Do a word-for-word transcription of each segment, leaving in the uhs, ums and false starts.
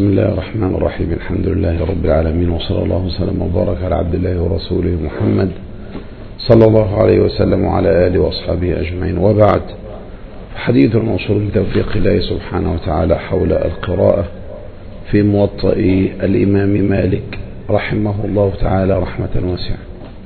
بسم الله الرحمن الرحيم. الحمد لله رب العالمين، وصلى الله وسلم وبارك على عبد الله ورسوله محمد صلى الله عليه وسلم وعلى آله وأصحابه أجمعين، وبعد. حديث الموصول بتوفيق الله سبحانه وتعالى حول القراءة في موطأ الإمام مالك رحمه الله تعالى رحمة واسعة.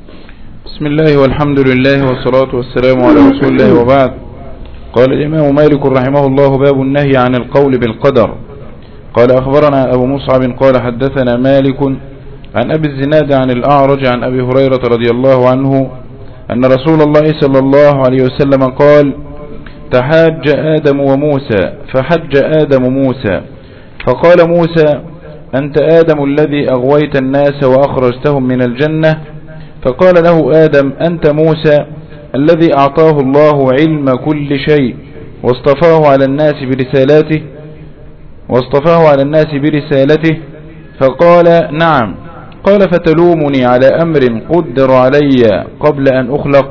بسم الله والحمد لله والصلاة والسلام على رسول الله، وبعد. قال الإمام مالك رحمه الله: باب النهي عن القول بالقدر. قال أخبرنا أبو مصعب قال حدثنا مالك عن أبي الزناد عن الأعرج عن أبي هريرة رضي الله عنه أن رسول الله صلى الله عليه وسلم قال: تحاج آدم وموسى فحج آدم موسى فقال موسى: أنت آدم الذي أغويت الناس وأخرجتهم من الجنة. فقال له آدم: أنت موسى الذي أعطاه الله علم كل شيء واصطفاه على الناس برسالاته واصطفاه على الناس برسالته. فقال: نعم. قال: فتلومني على أمر قدر علي قبل أن أخلق؟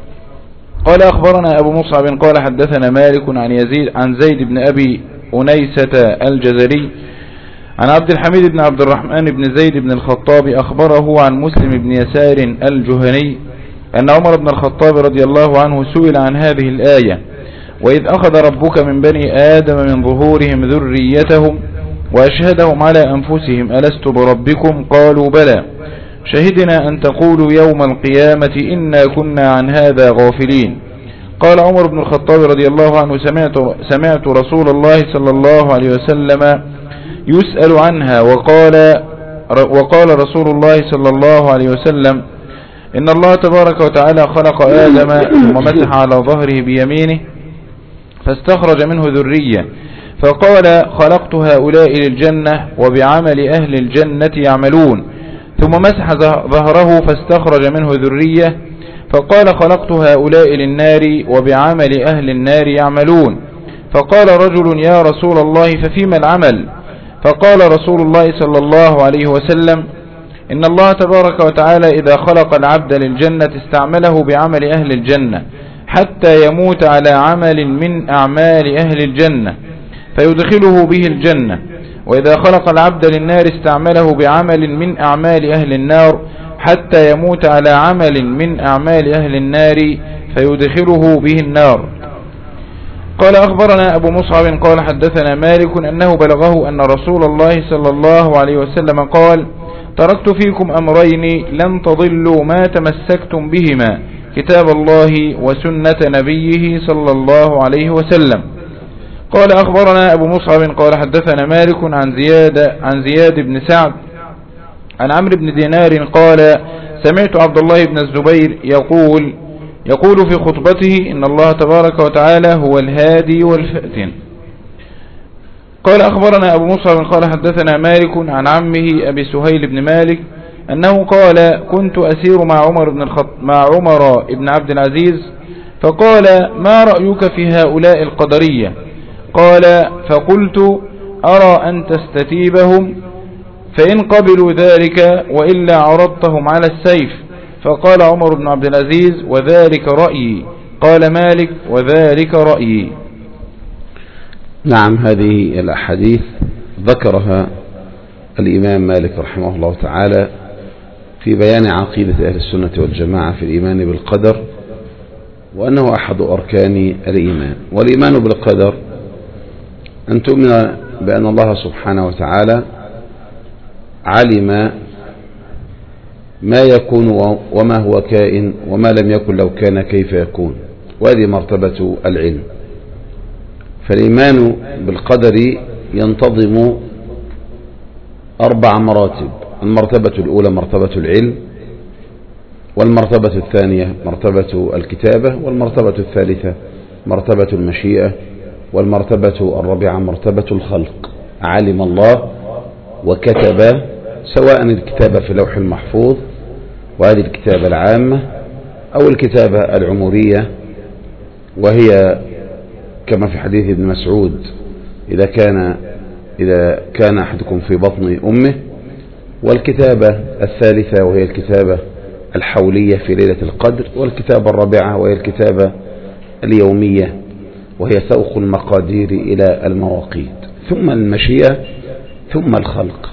قال أخبرنا أبو مصعب قال حدثنا مالك عن يزيد عن زيد بن أبي أنيسة الجزري عن عبد الحميد بن عبد الرحمن بن زيد بن الخطاب أخبره عن مسلم بن يسار الجهني أن عمر بن الخطاب رضي الله عنه سئل عن هذه الآية: وإذ أخذ ربك من بني آدم من ظهورهم ذريتهم وأشهدهم على أنفسهم ألست بربكم؟ قالوا بلى، شهدنا أن تقولوا يوم القيامة إنا كنا عن هذا غافلين. قال عمر بن الخطاب رضي الله عنه: سمعت, سمعت رسول الله صلى الله عليه وسلم يسأل عنها، وقال, وقال رسول الله صلى الله عليه وسلم: إن الله تبارك وتعالى خلق آدم ثم مسح على ظهره بيمينه فاستخرج منه ذرية، فقال: خلقت هؤلاء للجنة وبعمل أهل الجنة يعملون. ثم مسح ظهره فاستخرج منه ذرية، فقال: خلقت هؤلاء للنار وبعمل أهل النار يعملون. فقال رجل: يا رسول الله ففيما العمل؟ فقال رسول الله صلى الله عليه وسلم: إن الله تبارك وتعالى إذا خلق العبد للجنة استعمله بعمل أهل الجنة حتى يموت على عمل من أعمال أهل الجنة فيدخله به الجنة، وإذا خلق العبد للنار استعمله بعمل من أعمال أهل النار حتى يموت على عمل من أعمال أهل النار فيدخله به النار. قال أخبرنا أبو مصعب قال حدثنا مالك أنه بلغه أن رسول الله صلى الله عليه وسلم قال: تركت فيكم أمرين لن تضلوا ما تمسكتم بهما، كتاب الله وسنة نبيه صلى الله عليه وسلم. قال أخبرنا أبو مصعب قال حدثنا مالك عن زياد عن زياد بن سعد عن عمرو بن دينار قال: سمعت عبد الله بن الزبير يقول يقول في خطبته: إن الله تبارك وتعالى هو الهادي والفاتن. قال أخبرنا أبو مصعب قال حدثنا مالك عن عمه أبي سهيل بن مالك أنه قال: كنت أسير مع عمر بن الخط مع عمر بن عبد العزيز، فقال: ما رأيك في هؤلاء القدرية؟ قال: فقلت: أرى أن تستتيبهم، فإن قبلوا ذلك وإلا عرضتهم على السيف. فقال عمر بن عبد العزيز: وذلك رأيي. قال مالك: وذلك رأيي. نعم، هذه الأحاديث ذكرها الإمام مالك رحمه الله تعالى في بيان عقيدة أهل السنة والجماعة في الإيمان بالقدر، وأنه أحد أركان الإيمان. والإيمان بالقدر أن تؤمن بأن الله سبحانه وتعالى علم ما يكون وما هو كائن، وما لم يكن لو كان كيف يكون، وهذه مرتبة العلم. فالإيمان بالقدر ينتظم أربع مراتب: المرتبة الأولى مرتبة العلم، والمرتبة الثانية مرتبة الكتابة، والمرتبة الثالثة مرتبة المشيئة، والمرتبة الرابعة مرتبة الخلق. علم الله وكتب، سواء الكتابة في لوح المحفوظ وهذه الكتابة العامة، أو الكتابة العمرية، وهي كما في حديث ابن مسعود: إذا كان إذا كان أحدكم في بطن أمه. والكتابة الثالثة وهي الكتابة الحولية في ليلة القدر، والكتابة الرابعة وهي الكتابة اليومية وهي سوق المقادير إلى المواقيت. ثم المشيئة ثم الخلق.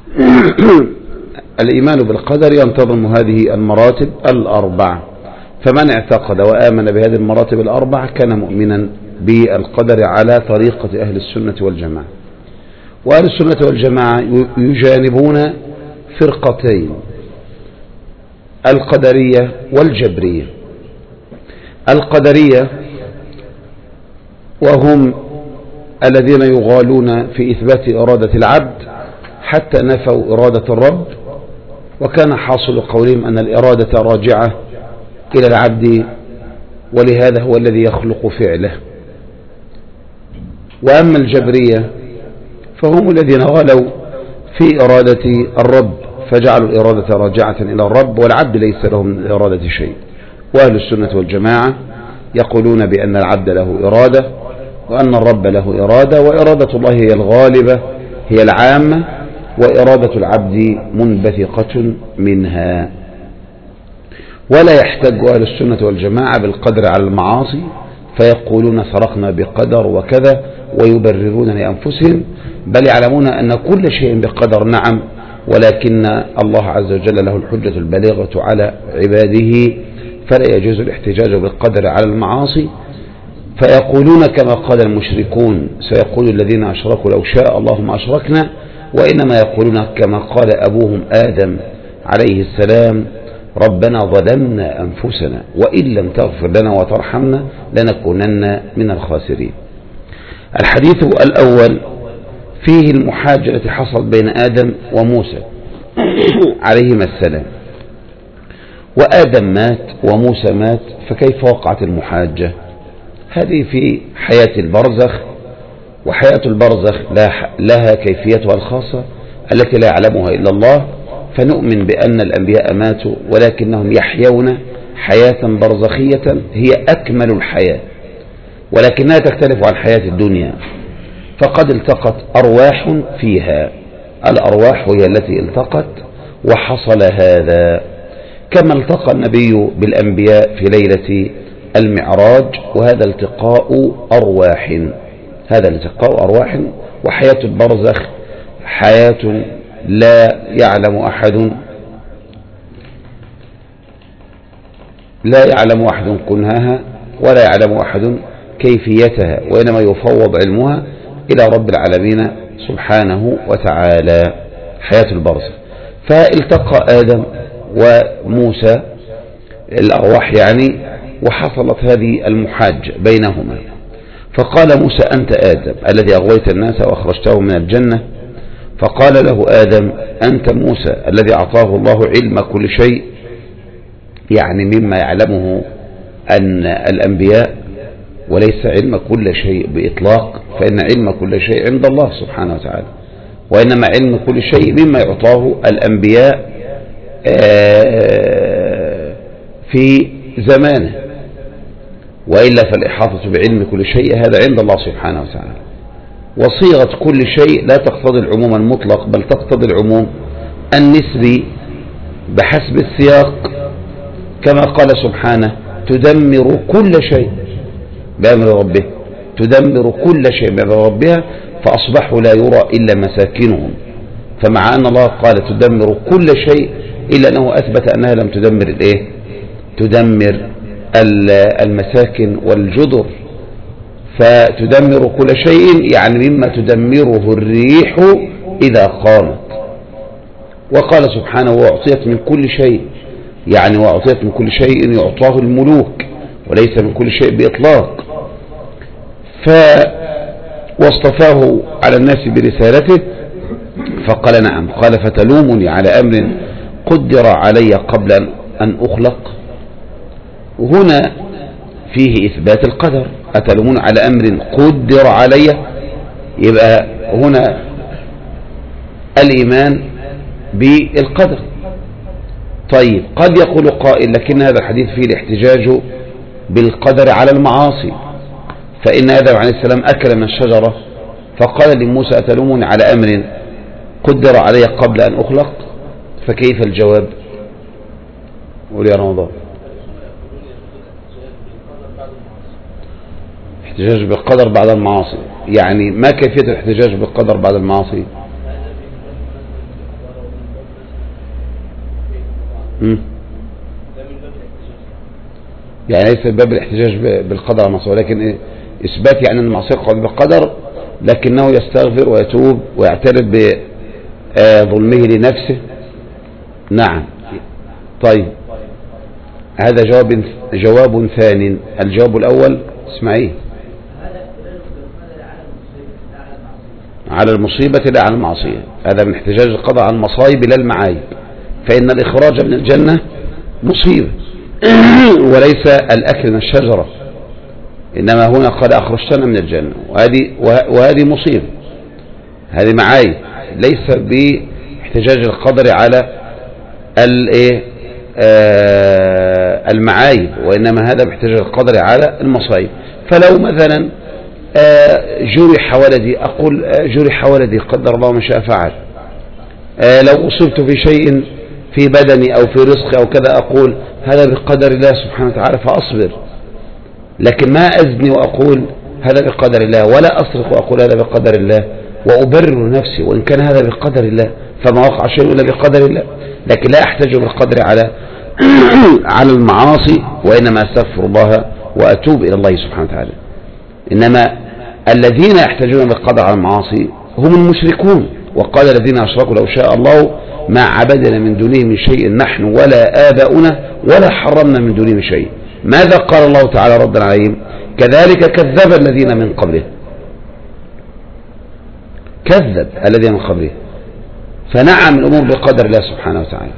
الإيمان بالقدر ينتظم هذه المراتب الأربعة، فمن اعتقد وآمن بهذه المراتب الأربعة كان مؤمنا بالقدر على طريقة أهل السنة والجماعة. وأهل السنة والجماعة يجانبون فرقتين، القدرية والجبرية. القدرية وهم الذين يغالون في إثبات إرادة العبد حتى نفوا إرادة الرب، وكان حاصل قولهم أن الإرادة راجعة إلى العبد، ولهذا هو الذي يخلق فعله. وأما الجبرية فهم الذين غلوا في إرادة الرب فجعلوا الإرادة راجعة إلى الرب، والعبد ليس له من الإرادة شيء. وأهل السنة والجماعة يقولون بأن العبد له إرادة، وأن الرب له إرادة، وإرادة الله هي الغالبة هي العامة، وإرادة العبد منبثقة منها. ولا يحتج أهل السنة والجماعة بالقدر على المعاصي فيقولون سرقنا بقدر وكذا ويبررون لأنفسهم، بل يعلمون أن كل شيء بقدر نعم، ولكن الله عز وجل له الحجة البالغة على عباده، فلا يجوز الاحتجاج بالقدر على المعاصي. فيقولون كما قال المشركون سيقول الذين أشركوا لو شاء الله ما أشركنا، وإنما يقولون كما قال أبوهم آدم عليه السلام ربنا ظلمنا أنفسنا وإن لم تغفر لنا وترحمنا لنكونن من الخاسرين. الحديث الأول فيه المحاجة التي حصلت بين آدم وموسى عليهما السلام، وآدم مات وموسى مات، فكيف وقعت المحاجة؟ هذه في حياة البرزخ، وحياة البرزخ لها كيفيتها الخاصة التي لا يعلمها إلا الله، فنؤمن بأن الأنبياء ماتوا ولكنهم يحيون حياة برزخية هي أكمل الحياة، ولكنها تختلف عن حياة الدنيا، فقد التقت أرواح فيها، الأرواح هي التي التقت وحصل هذا، كما التقى النبي بالأنبياء في ليلة المعراج، وهذا التقاء أرواح، هذا التقاء أرواح. وحياة البرزخ حياة لا يعلم أحد لا يعلم أحد كنهاها ولا يعلم أحد كيفيتها، وإنما يفوض علمها إلى رب العالمين سبحانه وتعالى، حياة البرزخ. فالتقى آدم وموسى الأرواح يعني، وحصلت هذه المحاجة بينهما، فقال موسى أنت آدم الذي أغويت الناس وأخرجته من الجنة، فقال له آدم أنت موسى الذي أعطاه الله علم كل شيء، يعني مما يعلمه أن الأنبياء، وليس علم كل شيء بإطلاق، فإن علم كل شيء عند الله سبحانه وتعالى، وإنما علم كل شيء مما يعطاه الأنبياء في زمانه، وإلا فالإحاطة بعلم كل شيء هذا عند الله سبحانه وتعالى. وصيغة كل شيء لا تقتضي العموم المطلق، بل تقتضي العموم النسبي بحسب السياق، كما قال سبحانه تدمر كل شيء بأمر ربه، تدمر كل شيء بأمر ربها فأصبحوا لا يرى إلا مساكنهم، فمع أن الله قال تدمر كل شيء إلا أنه أثبت أنها لم تدمر الإيه؟ تدمر المساكن والجدر، فتدمر كل شيء يعني مما تدمره الريح إذا قامت. وقال سبحانه وأعطيت من كل شيء، يعني وأعطيت من كل شيء يعطاه الملوك، وليس من كل شيء بإطلاق. ف واصطفاه على الناس برسالته، فقال نعم، قال فتلومني على أمر قدر علي قبل أن أخلق. هنا فيه إثبات القدر، أتلومون على أمر قدر علي، يبقى هنا الإيمان بالقدر. طيب قد يقول قائل لكن هذا الحديث فيه الاحتجاج بالقدر على المعاصي، فإن آدم عليه السلام أكل من الشجرة فقال لموسى أتلومني على أمر قدر علي قبل أن أخلق، فكيف الجواب؟ قول يا رمضان. احتجاج بالقدر بعد المعاصي، يعني ما كيفية الاحتجاج بالقدر بعد المعاصي؟ م? يعني ليس باب الاحتجاج بالقدر على المعصية، ولكن إيه؟ إثبات يعني أن المعصية قد بالقدر، لكنه يستغفر ويتوب ويعترف بظلمه لنفسه. نعم. طيب هذا جواب جواب ثاني. الجواب الأول اسمعيه، على المصيبة لا على المعصية. هذا من احتجاج القضاء على المصائب لا المعايب، فإن الإخراج من الجنة مصيبة وليس الأكل من الشجرة، إنما هنا قال أخرجتنا من الجنة، وهذه وهذه مصيبة، هذه معايب، ليس باحتجاج القدر على المعايب، وإنما هذا باحتجاج القدر على المصائب. فلو مثلا جرح ولدي أقول جرح ولدي قدر الله ما شاء فعل. لو أصبت في شيء في بدني أو في رزقي أو كذا أقول هذا بقدر الله سبحانه وتعالى فأصبر، لكن ما أزني وأقول هذا بقدر الله، ولا أسرق وأقول هذا بقدر الله، وأبرر نفسي وإن كان هذا بقدر الله، فما وقع شيء إلا بقدر الله. لكن لا أحتاج بالقدر على على المعاصي، وإنما أستغفر الله وأتوب إلى الله سبحانه وتعالى. إنما الذين يحتاجون بالقدر على المعاصي هم المشركون. وقال الذين أشركوا لو شاء الله ما عبدنا من دونه من شيء نحن ولا آباؤنا ولا حرمنا من دونه من شيء. ماذا قال الله تعالى ردا عليهم؟ كذلك كذب الذين من قبله، كذب الذين من قبله. فنعم الأمور بقدر الله سبحانه وتعالى،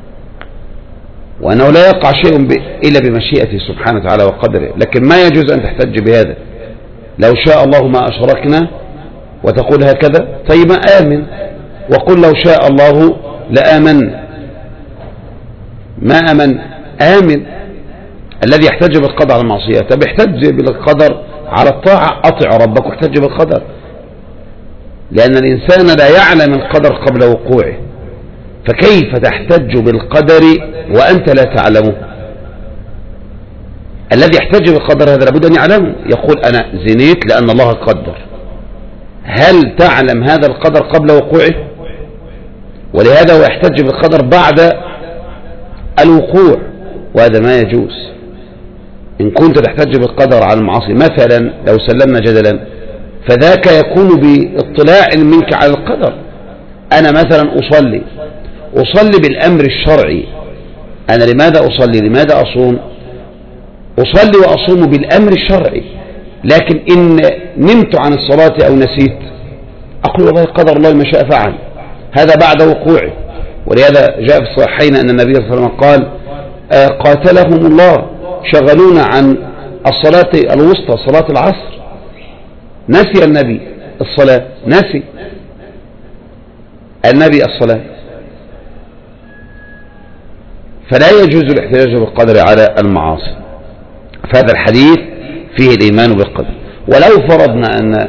وأنه لا يقع شيء إلا بمشيئته سبحانه وتعالى وقدره. لكن ما يجوز أن تحتج بهذا، لو شاء الله ما أشركنا وتقول هكذا، طيب آمن وقل لو شاء الله لآمن. ما آمن آمن. الذي يحتج بالقدر على المعصية، طب احتج بالقدر على الطاعة، أطع ربك واحتج بالقدر، لأن الإنسان لا يعلم القدر قبل وقوعه، فكيف تحتج بالقدر وأنت لا تعلمه؟ الذي يحتج بالقدر هذا لابد أن يعلمه، يقول أنا زنيت لأن الله قدر. هل تعلم هذا القدر قبل وقوعه؟ ولهذا هو يحتج بالقدر بعد الوقوع، وهذا ما يجوز. إن كنت تحتج بالقدر على المعاصي مثلا، لو سلمنا جدلا، فذاك يكون باطلاع منك على القدر. أنا مثلا أصلي أصلي بالأمر الشرعي. أنا لماذا أصلي؟ لماذا أصوم؟ أصلي وأصوم بالأمر الشرعي، لكن إن نمت عن الصلاة أو نسيت أقول والله قدر الله ما شاء فعل، هذا بعد وقوعه. ولهذا جاء في الصحيحين أن النبي صلى الله عليه وسلم قال آه قاتلهم الله شغلونا عن الصلاة الوسطى صلاة العصر، نسي النبي الصلاة، نسي النبي الصلاة. فلا يجوز الاحتجاج بالقدر على المعاصي. فهذا الحديث فيه الإيمان بالقدر. ولو فرضنا أن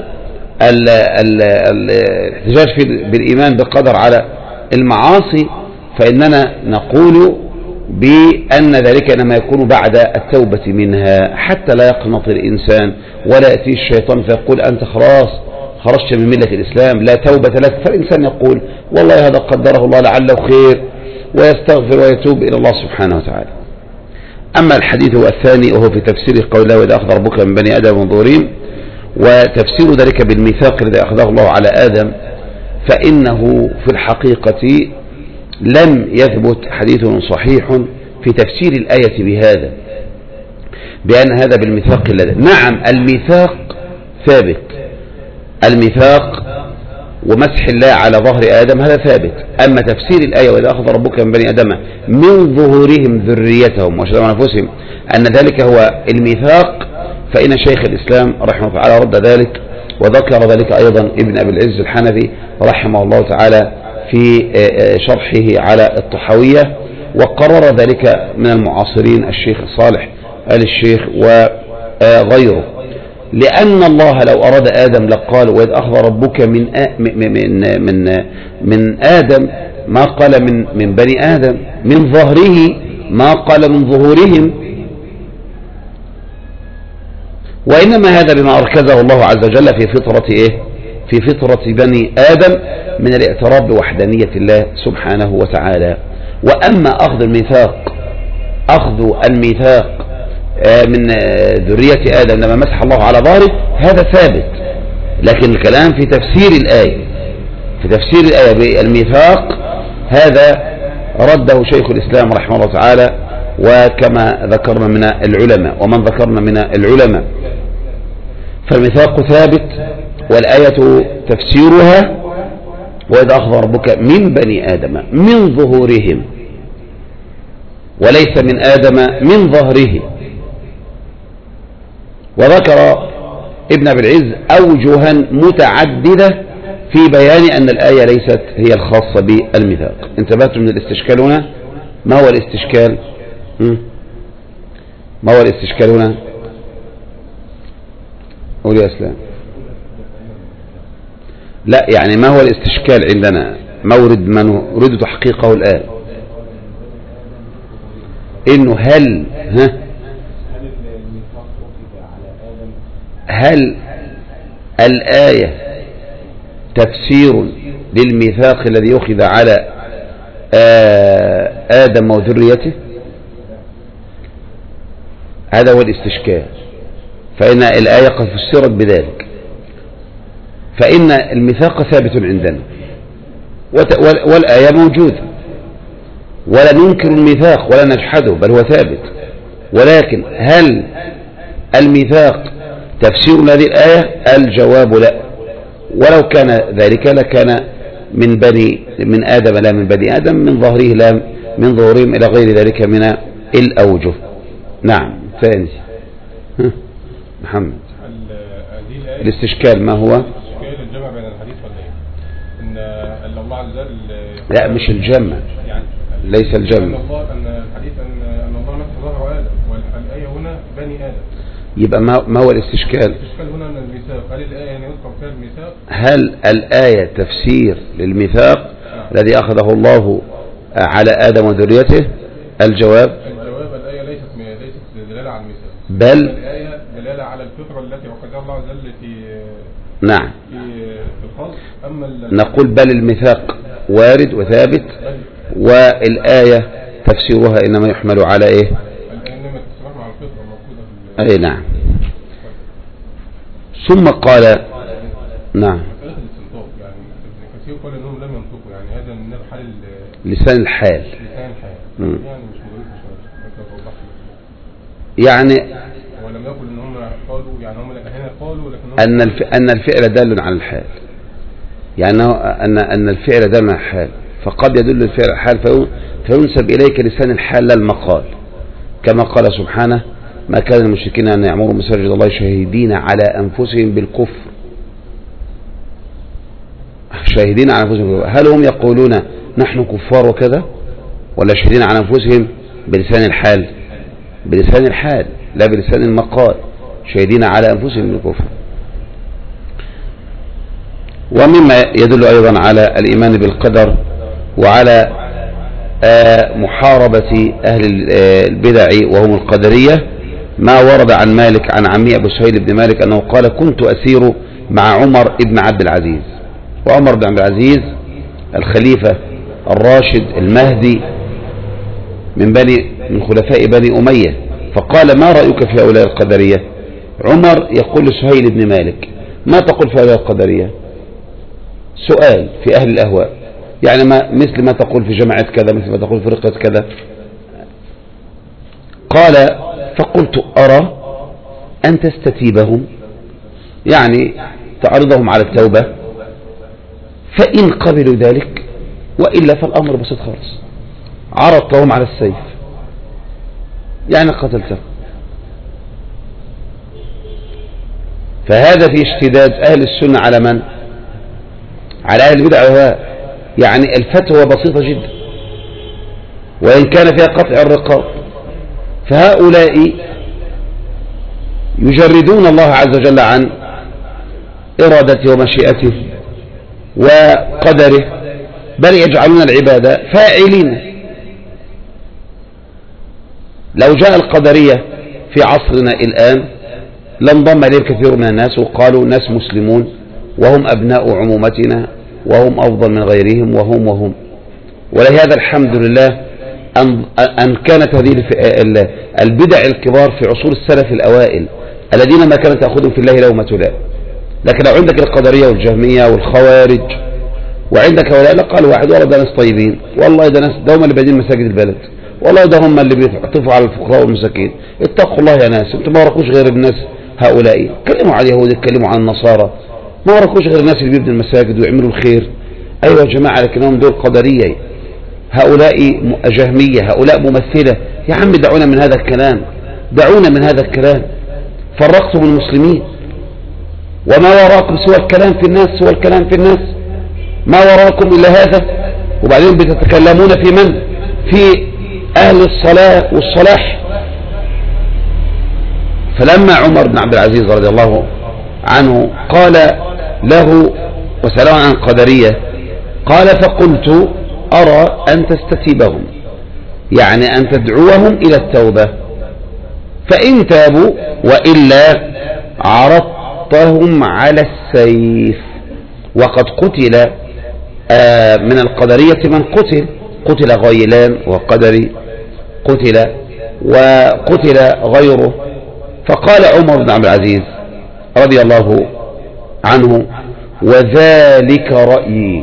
الاحتجاج بالإيمان بالقدر على المعاصي، فإننا نقول بأن ذلك إنما يكون بعد التوبة منها، حتى لا يقنط الإنسان ولا يأتي الشيطان فيقول أنت خلاص خرجت من ملة الإسلام لا توبة لك. فالإنسان يقول والله هذا قدره الله لعله خير، ويستغفر ويتوب إلى الله سبحانه وتعالى. أما الحديث هو الثاني، وهو في تفسير قول الله وإذا أخذ ربك من بني آدم من ظهورهم، وتفسير ذلك بالميثاق الذي أخذه الله على آدم. فإنه في الحقيقة لم يثبت حديث صحيح في تفسير الآية بهذا، بأن هذا بالميثاق الذي، نعم الميثاق ثابت، الميثاق ومسح الله على ظهر آدم هذا ثابت. أما تفسير الآية وإذا أخذ ربك من بني آدم من ظهورهم ذريتهم وشهدوا على أنفسهم أن ذلك هو الميثاق، فإن شيخ الإسلام رحمه الله تعالى رد ذلك، وذكر ذلك أيضا ابن أبي العز الحنفي رحمه الله تعالى في شرحه على الطحاوية، وقرر ذلك من المعاصرين الشيخ صالح آل الشيخ وغيره. لأن الله لو أراد آدم لقال وإذ أخذ ربك من من من من آدم، ما قال من من بني آدم، من ظهره ما قال من ظهورهم، وإنما هذا بما أركزه الله عز وجل في فطرة إيه؟ في فطرة بني آدم من الاعتراف بوحدانية الله سبحانه وتعالى. وأما أخذ الميثاق أخذ الميثاق من ذرية آدم لما مسح الله على ظهره هذا ثابت، لكن الكلام في تفسير الآية، في تفسير الآية بالميثاق هذا رده شيخ الإسلام رحمه الله تعالى، وكما ذكرنا من العلماء ومن ذكرنا من العلماء. فالميثاق ثابت والآية تفسيرها وإذ أخذ ربك من بني آدم من ظهورهم وليس من آدم من ظهره. وذكر ابن أبي العز أوجها متعددة في بيان أن الآية ليست هي الخاصة بالميثاق. انتبهتم من الاستشكال هنا؟ ما هو الاستشكال؟ ما هو الاستشكال هنا؟ قول يا اسلام. لا يعني ما هو الاستشكال عندنا؟ مورد ما نريد تحقيقه الآن انه هل ها هل الآية تفسير للميثاق الذي يأخذ على آدم وذريته؟ هذا هو الاستشكال. فإن الآية قد فسرت بذلك، فإن الميثاق ثابت عندنا والآية موجودة ولا ننكر الميثاق ولا نجحده، بل هو ثابت. ولكن هل الميثاق تفسير هذه الآية؟ الجواب لا، ولو كان ذلك لكان من بني من آدم لا من بني آدم، من ظهره لا من ظهورهم، إلى غير ذلك من الأوجه. نعم. ثاني محمد الاستشكال ما هو؟ الاستشكال الجمع بين الحديث والآية، ان الله عز وجل لا مش الجمع، يعني ليس الجمع، ان الله ان الحديث ان ان الله مسح ظهر آدم والآية هنا بني آدم. يبقى ما ما هو الاستشكال؟ الاستشكال هنا ان الميثاق، هل الآية يعني يذكر فيها الميثاق؟ هل الآية تفسير للميثاق آه. الذي أخذه الله على آدم وذريته؟ الجواب الجواب الآية ليست ليست دلالة على الميثاق، بل الآية دلالة على الفطرة التي وقدها الله عز وجل في نعم في في الخلق. أما نقول بل الميثاق وارد وثابت، والآية تفسيرها إنما يحمل على إيه؟ إنما تفسيرها على الفطرة الموجودة في أي نعم. ثم قال نعم يعني كثير قال إنهم لم ينطقوا، يعني هذا من حال لسان الحال، لسان الحال مم. يعني مش يعني ولم يقل ان هم قالوا، يعني هم هنا قالوا لكن ان الف... ان الفعل دال على الحال، يعني ان ان الفعل دال على الحال، فقد يدل الفعل على الحال في... فينسب اليك لسان الحال لا المقال، كما قال سبحانه ما كان المشركين ان يعمروا مساجد الله شاهدين على انفسهم بالكفر، شاهدين على انفسهم بالكفر. هل هم يقولون نحن كفار وكذا، ولا شاهدين على انفسهم بلسان الحال؟ بلسان الحال لا بلسان المقال، شاهدين على أنفسهم بالكفر. ومما يدل أيضا على الإيمان بالقدر وعلى محاربة أهل البدع وهم القدرية ما ورد عن مالك عن عمي أبو سهيل بن مالك أنه قال كنت أسير مع عمر بن عبد العزيز، وعمر بن عبد العزيز الخليفة الراشد المهدي من بني من خلفاء بني أمية. فقال ما رأيك في هؤلاء القدرية؟ عمر يقول لسهيل بن مالك ما تقول في هؤلاء القدرية؟ سؤال في أهل الأهواء، يعني ما مثل ما تقول في جماعة كذا، مثل ما تقول في فرقة كذا. قال فقلت أرى أن تستتيبهم، يعني تعرضهم على التوبة، فإن قبلوا ذلك وإلا فالأمر بسيط خالص، عرضتهم على السيف يعني قتلته. فهذا في اشتداد أهل السنة على من؟ على أهل البدع والأهواء، يعني الفتوى بسيطة جدا وإن كان فيها قطع الرقاب. فهؤلاء يجردون الله عز وجل عن إرادته ومشيئته وقدره، بل يجعلون العبادة فاعلين. لو جاء القدرية في عصرنا الآن لانضم إليه كثير من الناس وقالوا ناس مسلمون وهم أبناء عمومتنا وهم أفضل من غيرهم وهم وهم ولهذا الحمد لله أن, أن كانت هذه البدع الكبار في عصور السلف الأوائل الذين ما كانت تأخذهم في الله لومة لائم. لكن لو عندك القدرية والجهمية والخوارج وعندك هؤلاء، لا قال واحد والله ده ناس طيبين، والله ده ناس ده هم اللي بادين مساجد البلد، والله ده هم اللي بيعطفوا على الفقراء والمساكين، اتقوا الله يا ناس، انتم ما وراكوش غير الناس هؤلاء. اتكلموا على اليهود، اتكلموا عن النصارى، ما وراكوش غير الناس اللي بيبنوا المساجد ويعملوا الخير. ايوه يا جماعه، لكنهم دول قدريه، هؤلاء جهميه، هؤلاء ممثله. يا عم دعونا من هذا الكلام، دعونا من هذا الكلام. فرقتم المسلمين، وما وراكم سوى الكلام في الناس، سوى الكلام في الناس، ما وراكم إلا هذا. وبعدين بتتكلمون في من؟ في أهل الصلاة والصلاح. فلما عمر بن عبد العزيز رضي الله عنه قال له وسأله عن القدرية، قال فقلت أرى أن تستتيبهم، يعني أن تدعوهم إلى التوبة، فإن تابوا وإلا عرضتهم على السيف. وقد قتل من القدرية من قتل، قتل غيلان وقدري قتل وقتل غيره. فقال عمر بن عبد العزيز رضي الله عنه وذلك رأيي.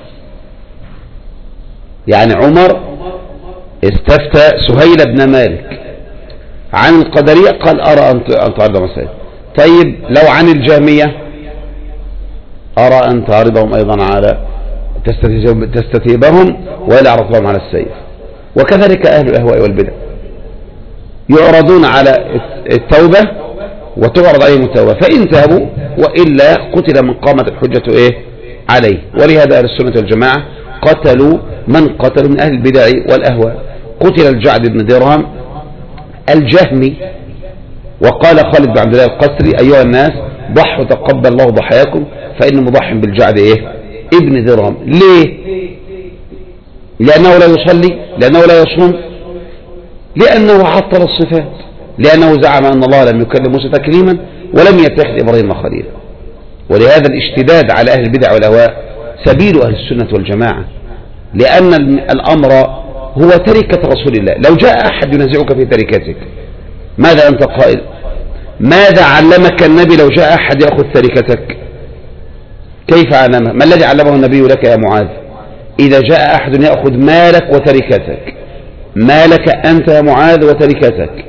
يعني عمر استفتى سهيل بن مالك عن القدرية، قال أرى أن تعرض مسائل. طيب لو عن الجهمية، أرى أن تعرضهم أيضا على تستتيبهم ولا عرضهم على السيف. وكذلك أهل الأهواء والبدع يعرضون على التوبة وتعرض عليهم التوبة، فإن تابوا وإلا قتل من قامت الحجة إيه عليه. ولهذا أهل السنة والجماعة قتلوا من قتلوا من أهل البدع والأهواء. قتل الجعد بن درهم الجهمي، وقال خالد بن عبد الله القسري أيها الناس ضحوا تقبل الله ضحاياكم فإن مضح بالجعد إيه ابن درهم. ليه؟ لأنه لا يصلي، لأنه لا يصوم، لأنه عطل الصفات، لأنه زعم أن الله لم يكلم موسى تكليما ولم يتخذ إبراهيم خليلا. ولهذا الاشتداد على أهل البدع والأهواء سبيل أهل السنة والجماعة، لأن الأمر هو تركة رسول الله. لو جاء أحد ينازعك في تركتك ماذا أنت قائل؟ ماذا علمك النبي لو جاء أحد يأخذ تركتك؟ كيف علمه؟ ما الذي علمه النبي لك يا معاذ؟ إذا جاء أحد يأخذ مالك وتركتك، مالك أنت يا معاذ وتركتك،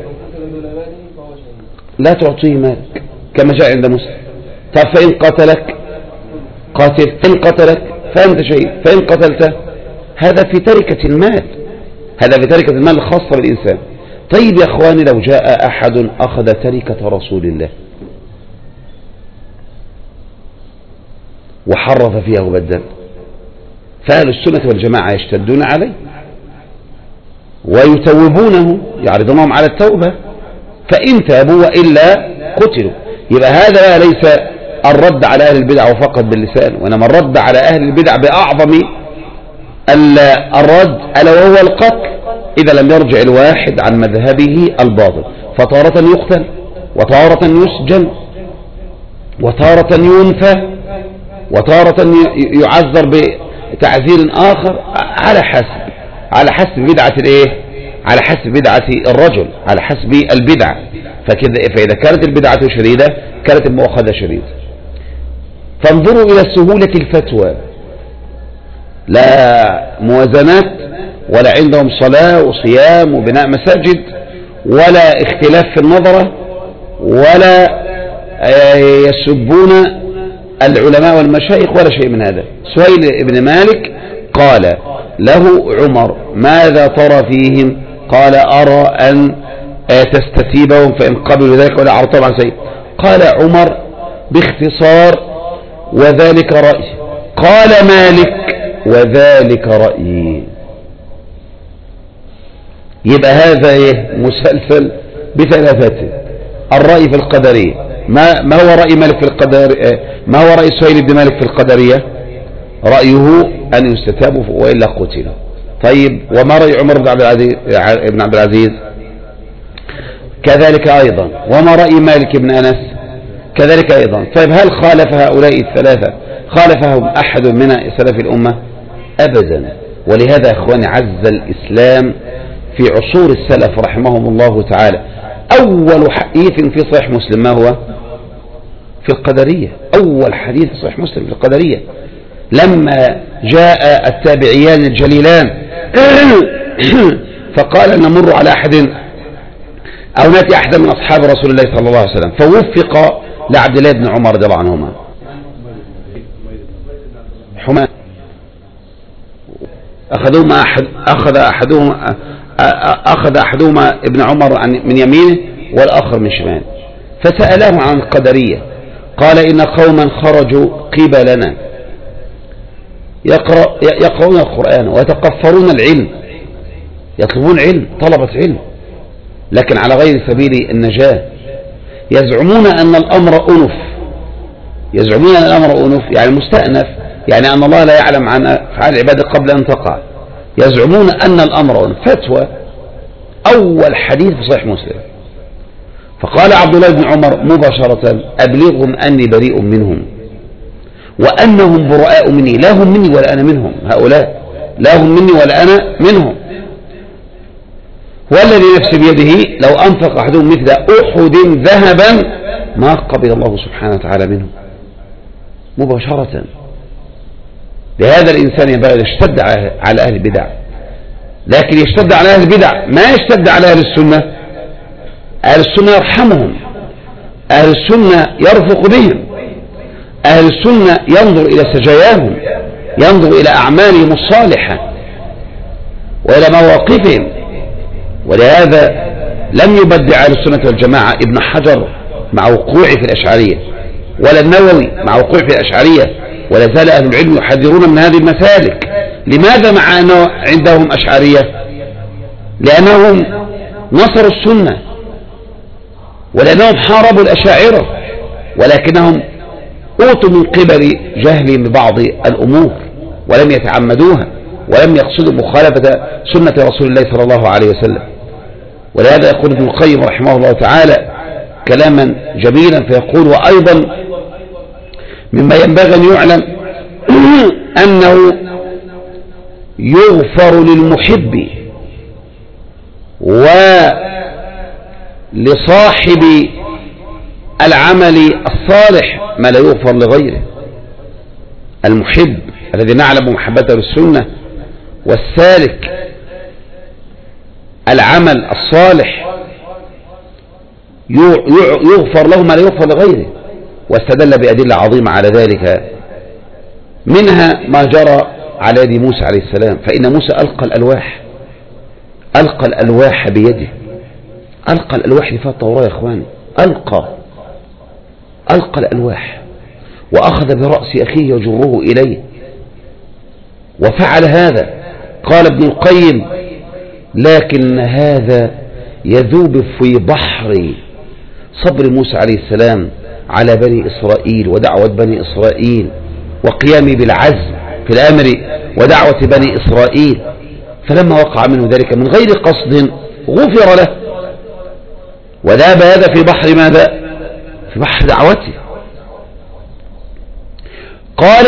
لا تعطيه مالك كما جاء عند مسلم. طب فإن قتلك قاتل، إن قتلك فأنت شيء، فإن قتلته هذا في تركة المال، هذا في تركة المال الخاصة بالإنسان. طيب يا أخواني لو جاء أحد أخذ تركة رسول الله وحرف فيها وبدل، فأهل السنة والجماعة يشتدون عليه ويتوبونه، يعرضونهم على التوبة، فإن تابوا وإلا قتلوا. يبقى هذا ليس الرد على أهل البدع فقط باللسان، وإنما الرد على أهل البدع بأعظم الرد ألا وهو القتل إذا لم يرجع الواحد عن مذهبه الباطل. فتارة يقتل، وتارة يسجن، وتارة ينفى، وتارة يعذر بتعذير آخر على حسب على حسب بدعة الايه على حسب بدعة الرجل، على حسب البدعة. فكذا فإذا كانت البدعة شديدة كانت المؤاخذة شديدة. فانظروا إلى سهولة الفتوى، لا موازنات ولا عندهم صلاة وصيام وبناء مساجد ولا اختلاف في النظرة ولا يسبون العلماء والمشايخ ولا شيء من هذا. سهيل بن مالك قال له عمر ماذا ترى فيهم؟ قال أرى أن تستتيبهم فإن قبلوا ذلك ولا عرضتهم عن شيء. قال عمر باختصار وذلك رأيي. قال مالك وذلك رأيي. يبقى هذا ايه مسلسل بثلاثته. الرأي في القدرية، ما, ما هو رأي مالك في القدر ما هو رأي سهيل بن مالك في القدرية؟ رأيه أن يستتابوا وإلا قتلوا. طيب وما رأي عمر بن عبد العزيز ابن عبد العزيز؟ كذلك أيضا. وما رأي مالك بن أنس؟ كذلك أيضا. طيب هل خالف هؤلاء الثلاثة خالفهم أحد من سلف الأمة؟ أبدا. ولهذا يا أخواني عز الإسلام في عصور السلف رحمهم الله تعالى. أول حديث في صحيح مسلم ما هو؟ في القدرية. أول حديث في صحيح مسلم في القدرية، لما جاء التابعيان الجليلان فقال نمر على أحد أو نأتي أحد من أصحاب رسول الله صلى الله عليه وسلم، فوفق لعبد الله بن عمر رضي الله عنهما حمان، أخذهما أحد أخذ أحدهما أخذ أحدهما ابن عمر من يمينه والآخر من شماله، فسأله عن القدرية، قال إن قوما خرجوا قبلنا يقرأ يقرؤون القرآن ويتقفرون العلم، يطلبون علم، طلبة علم، لكن على غير سبيل النجاة، يزعمون أن الأمر أنف، يزعمون أن الأمر أنف يعني مستأنف، يعني أن الله لا يعلم عن أفعال العباد قبل أن تقع، يزعمون أن الأمر أنف. فتوى أول حديث في صحيح مسلم. فقال عبد الله بن عمر مباشرة أبلغهم أني بريء منهم وأنهم براء مني، لا هم مني ولا أنا منهم، هؤلاء لا هم مني ولا أنا منهم، والذي نفسي بيده لو أنفق أحدهم مثل أحد ذهبا ما قبل الله سبحانه وتعالى منه. مباشرة. لهذا الإنسان ينبغي أن يشتد على أهل البدع، لكن يشتد على أهل البدع ما يشتد على أهل السنة. أهل السنة يرحمهم، أهل السنة يرفق بهم، أهل السنة ينظر إلى سجاياهم، ينظر إلى أعمالهم الصالحة وإلى مواقفهم. ولهذا لم يبدع أهل السنة والجماعة ابن حجر مع وقوعه في الأشعرية، ولا النووي مع وقوعه في الأشعرية، ولا زال أهل العلم يحذرون من هذه المسالك. لماذا مع أنه عندهم أشعرية؟ لأنهم نصروا السنة، ولأنهم حاربوا الأشاعرة، ولكنهم أوتوا من قبل جهلهم ببعض الأمور ولم يتعمدوها، ولم يقصدوا مخالفة سنة رسول الله صلى الله عليه وسلم. ولهذا يقول ابن القيم رحمه الله تعالى كلاما جميلا فيقول: وأيضا مما ينبغي أن يعلم أنه يغفر للمحب ولصاحب العمل الصالح ما لا يغفر لغيره. المحب الذي نعلم محبته للسنة والسالك العمل الصالح يغفر له ما لا يغفر لغيره. واستدل بأدلة عظيمة على ذلك، منها ما جرى على يد موسى عليه السلام، فإن موسى ألقى الألواح ألقى الألواح بيده، ألقى الألواح في التوراة يا إخواني، ألقى ألقى الألواح وأخذ برأس أخيه يجره إليه وفعل هذا. قال ابن القيم: لكن هذا يذوب في بحر صبر موسى عليه السلام على بني إسرائيل ودعوة بني إسرائيل وقيامه بالعزم في الأمر ودعوة بني إسرائيل، فلما وقع منه ذلك من غير قصد غفر له، وذاب هذا في بحر ماذا؟ في بحر دعوته. قال: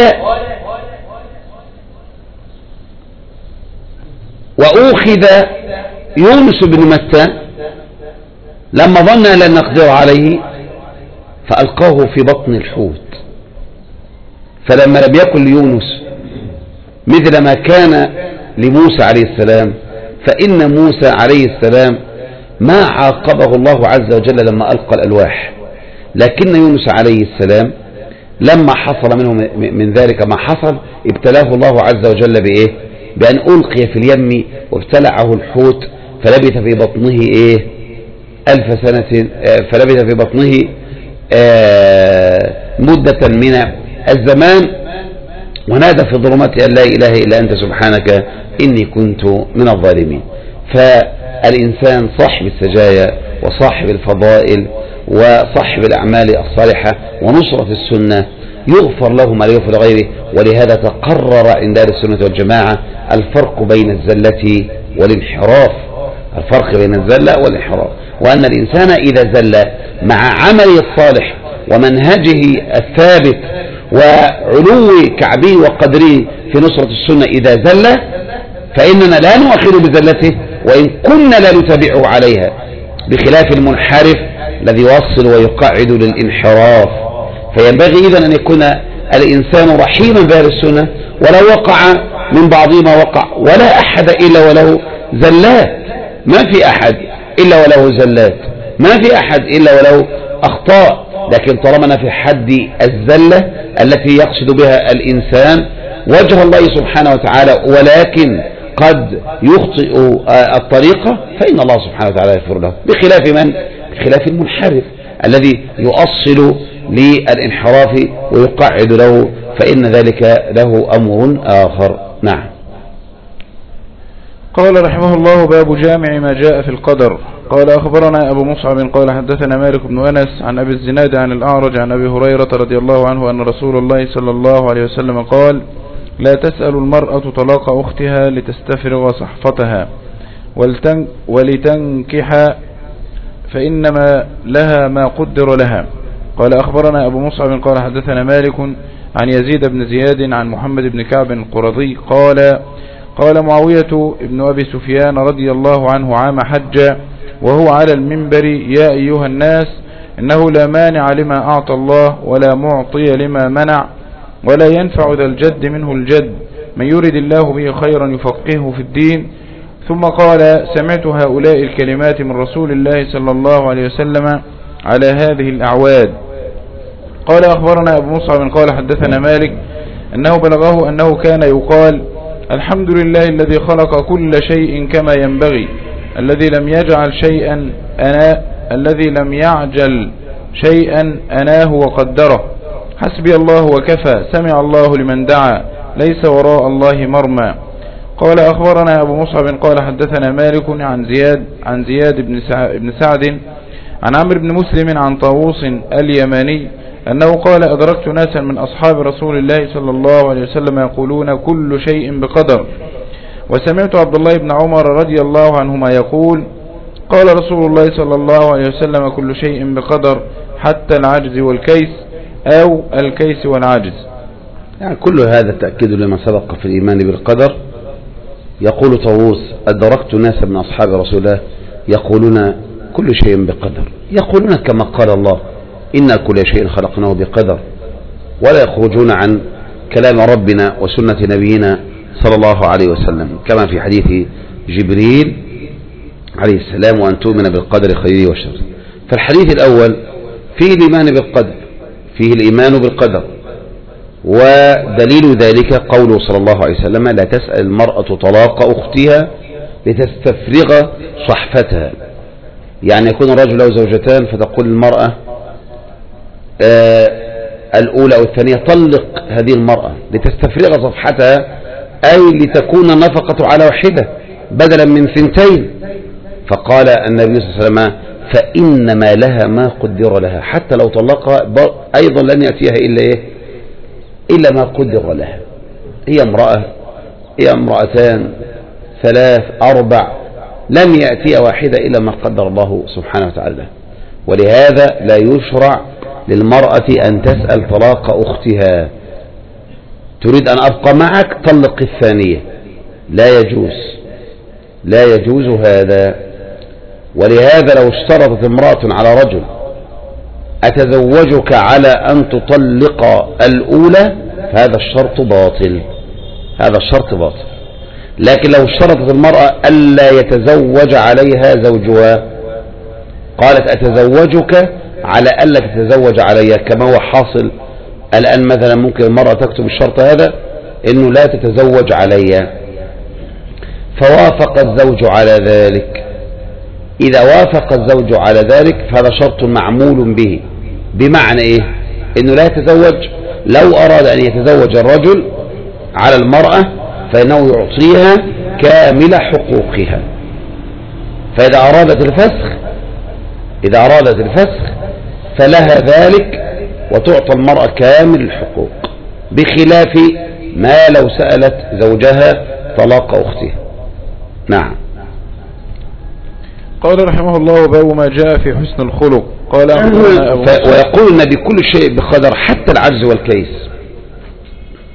وأوخذ يونس بن متى لما ظن لن نقدر عليه فألقاه في بطن الحوت، فلما لم يكن ليونس مثل ما كان لموسى عليه السلام، فإن موسى عليه السلام ما عاقبه الله عز وجل لما ألقى الألواح، لكن يونس عليه السلام لما حصل منه من ذلك ما حصل ابتلاه الله عز وجل بإيه؟ بأن ألقي في اليم وابتلعه الحوت فلبث في بطنه إيه؟ ألف سنة، فلبث في بطنه مدة من الزمان، ونادى في الظلمات أن لا إله إلا أنت سبحانك إني كنت من الظالمين. فالإنسان صاحب السجايا وصاحب الفضائل وصاحب الأعمال الصالحة ونصرة السنة يغفر له ما لا يغفر لغيره. ولهذا تقرر عند أهل السنة والجماعة الفرق بين الزلة والانحراف، الفرق بين الزلة والانحراف، وأن الإنسان إذا زل مع عمله الصالح ومنهجه الثابت وعلو كعبه وقدره في نصرة السنة، إذا زل فإننا لا نؤخذ بزلته وإن كنا لا نتابعه عليها، بخلاف المنحرف الذي يوصل ويقعد للانحراف. فينبغي إذن أن يكون الإنسان رحيما بأهل السنة، ولو وقع من بعضهما وقع، ولا أحد إلا وله زلات، ما في أحد إلا وله زلات، ما في أحد إلا وله أخطاء. لكن طالما في حد الزلة التي يقصد بها الإنسان وجه الله سبحانه وتعالى، ولكن قد يخطئ الطريقة، فإن الله سبحانه وتعالى يغفر له، بخلاف من؟ بخلاف المنحرف الذي يؤصل للانحراف ويقعد له، فإن ذلك له أمر آخر. نعم. قال رحمه الله: باب جامع ما جاء في القدر. قال أخبرنا أبو مصعب قال حدثنا مالك بن أنس عن أبي الزناد عن الأعرج عن أبي هريرة رضي الله عنه أن رسول الله صلى الله عليه وسلم قال: لا تسأل المرأة طلاق أختها لتستفرغ صحفتها ولتنكح فإنما لها ما قدر لها. قال أخبرنا أبو مصعب قال حدثنا مالك عن يزيد بن زياد عن محمد بن كعب القرظي قال: قال معاوية بن أبي سفيان رضي الله عنه عام حج وهو على المنبر: يا أيها الناس، إنه لا مانع لما أعطى الله ولا معطي لما منع، ولا ينفع ذا الجد منه الجد، من يرد الله به خيرا يفقهه في الدين. ثم قال: سمعت هؤلاء الكلمات من رسول الله صلى الله عليه وسلم على هذه الأعواد. قال أخبرنا أبو مصعب قال حدثنا مالك أنه بلغه أنه كان يقال: الحمد لله الذي خلق كل شيء كما ينبغي، الذي لم يجعل شيئا أنا الذي لم يعجل شيئا أناه وقدره، حسبي الله وكفى، سمع الله لمن دعا، ليس وراء الله مرمى. قال أخبرنا أبو مصعب قال حدثنا مالك عن زياد عن زياد بن سعد عن عمرو بن مسلم عن طاووس اليماني أنه قال: أدركت ناسا من أصحاب رسول الله صلى الله عليه وسلم يقولون كل شيء بقدر، وسمعت عبد الله بن عمر رضي الله عنهما يقول: قال رسول الله صلى الله عليه وسلم: كل شيء بقدر حتى العجز والكيس، أو الكيس والعجز. يعني كل هذا تأكيد لما سبق في الإيمان بالقدر. يقول طاووس: أدركت ناسا من أصحاب رسول الله يقولون كل شيء بقدر، يقولون كما قال الله: إن كل شيء خلقناه بقدر، ولا يخرجون عن كلام ربنا وسنة نبينا صلى الله عليه وسلم، كما في حديث جبريل عليه السلام: وأن تؤمن بالقدر خيره وشره. فالحديث الأول فيه الإيمان بالقدر، فيه الإيمان بالقدر، ودليل ذلك قوله صلى الله عليه وسلم: لا تسأل المرأة طلاق أختها لتستفرغ صحفتها. يعني يكون الرجل له زوجتان فتقول المرأة آه الأولى أو الثانية: طلق هذه المرأة لتستفرغ صفحتها، أي لتكون النفقة على واحدة بدلا من ثنتين. فقال النبي صلى الله عليه وسلم: فإنما لها ما قدر لها، حتى لو طلقها أيضا لن يأتيها إلا إيه؟ إلا ما قدر لها. هي امرأة، هي امرأتان، ثلاث، أربع، لم يأتي واحدة إلا ما قدر الله سبحانه وتعالى. ولهذا لا يشرع للمرأة أن تسأل طلاق أختها. تريد أن أبقى معك، طلق الثانية، لا يجوز، لا يجوز هذا. ولهذا لو اشترطت امرأة على رجل: أتزوجك على أن تطلق الأولى، فهذا الشرط باطل، هذا الشرط باطل. لكن لو اشترطت المرأة ألا يتزوج عليها زوجها، قالت: أتزوجك على ألا تتزوج علي، كما هو حاصل الآن. مثلا ممكن المرأة تكتب الشرط هذا إنه لا تتزوج علي، فوافق الزوج على ذلك. إذا وافق الزوج على ذلك فهذا شرط معمول به، بمعنى إيه؟ إنه لا يتزوج. لو أراد أن يتزوج الرجل على المرأة فإنه يعطيها كامل حقوقها. فإذا أرادت الفسخ إذا أرادت الفسخ فلها ذلك، وتعطى المرأة كامل الحقوق، بخلاف ما لو سألت زوجها طلاق أختها. نعم. قال رحمه الله: باب ما جاء في حسن الخلق. قال ويقول النبي: كل شيء بقدر حتى العجز والكيس،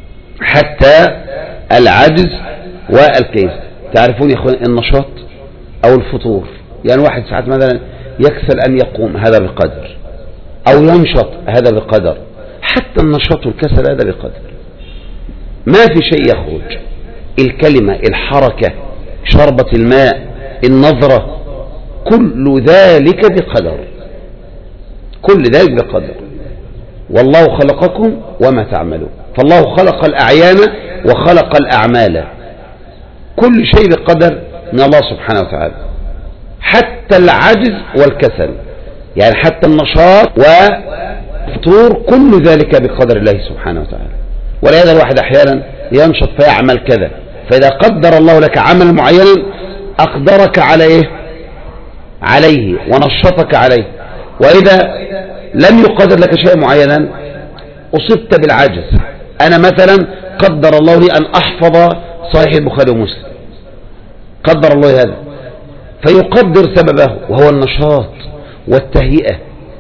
حتى العجز والكيس. تعرفون يا اخوان النشاط أو الفطور. يعني واحد ساعات مثلا يكسل أن يقوم، هذا بقدر، أو ينشط، هذا بقدر. حتى النشاط والكسل هذا بقدر. ما في شيء يخرج، الكلمة، الحركة، شربة الماء، النظرة، كل ذلك بقدر، كل ذلك بقدر. والله خلقكم وما تعملون. فالله خلق الأعيان وخلق الأعمال، كل شيء بقدر من الله سبحانه وتعالى، حتى العجز والكسل، يعني حتى النشاط والفطور، كل ذلك بقدر الله سبحانه وتعالى. ولهذا الواحد أحيانا ينشط فيعمل كذا، فإذا قدر الله لك عمل معين أقدرك على إيه؟ عليه، ونشطك عليه. وإذا لم يقدر لك شيء معينا أصبت بالعجز. أنا مثلا قدر الله لي أن أحفظ صحيح البخاري ومسلم، قدر الله هذا، فيقدر سببه وهو النشاط والتهيئة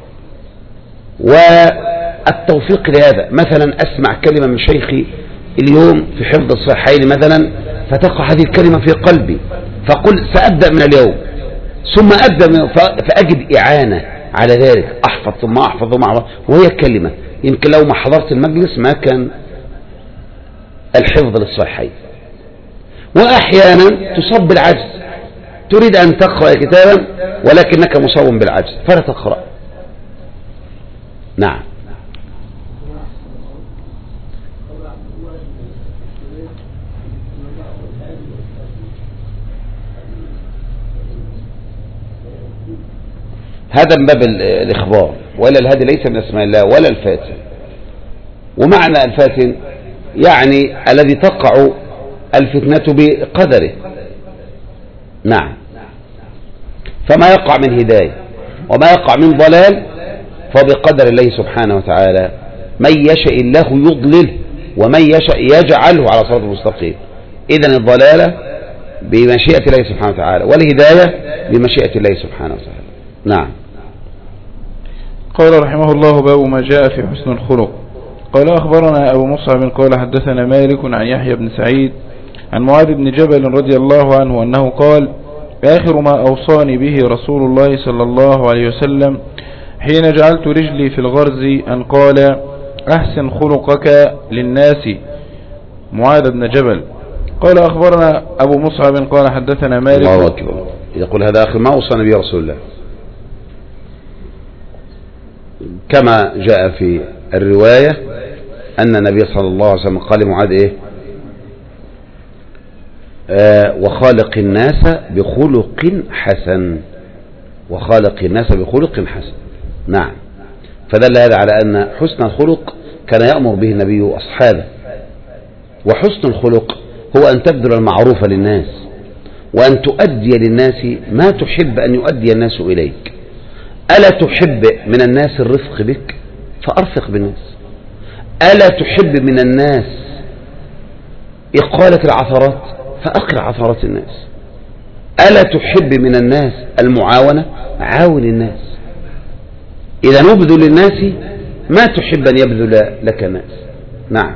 والتوفيق لهذا. مثلا أسمع كلمة من شيخي اليوم في حفظ الصحيحين مثلا، فتقع هذه الكلمة في قلبي، فقل سأبدأ من اليوم، ثم أبدأ من فأجد إعانة على ذلك، أحفظ ثم أحفظ ثم أحفظ، وهي كلمة يمكن لو ما حضرت المجلس ما كان الحفظ للصحيحين. وأحيانا تصاب بالعجز، تريد أن تقرأ كتابا ولكنك مصاب بالعجز فلا تقرأ. نعم. هذا من باب الإخبار، ولا الهادي ليس من اسماء الله ولا الفاتن. ومعنى الفاتن يعني الذي تقع الفتنة بقدره. نعم. فما يقع من هداية وما يقع من ضلال فبقدر الله سبحانه وتعالى. من يشاء الله يضلله ومن يشاء يجعله على صراط المستقيم. إذن الضلالة بمشيئة الله سبحانه وتعالى، والهداية بمشيئة الله سبحانه وتعالى. نعم. قال رحمه الله: باب ما جاء في حسن الخلق. قال أخبرنا أبو مصعب قال حدثنا مالك عن يحيى بن سعيد عن معاذ بن جبل رضي الله عنه أنه قال: آخر ما أوصاني به رسول الله صلى الله عليه وسلم حين جعلت رجلي في الغرز أن قال: أحسن خلقك للناس. معاذ بن جبل. قال أخبرنا أبو مصعب قال حدثنا مالك. الله أكبر. يقول هذا آخر ما أوصاني به رسول الله، كما جاء في الرواية أن النبي صلى الله عليه وسلم قال لمعاذ إيه؟ آه وخالق الناس بخلق حسن، وخالق الناس بخلق حسن. نعم. فدل هذا على أن حسن الخلق كان يأمر به النبي وأصحابه. وحسن الخلق هو أن تبذل المعروف للناس، وأن تؤدي للناس ما تحب أن يؤدي الناس إليك. ألا تحب من الناس الرفق بك فأرفق بالناس؟ ألا تحب من الناس إقالة العثرات فأقل عثرات الناس؟ ألا تحب من الناس المعاونة؟ عاون الناس. إذا نبذل للناس ما تحب أن يبذل لك الناس. نعم.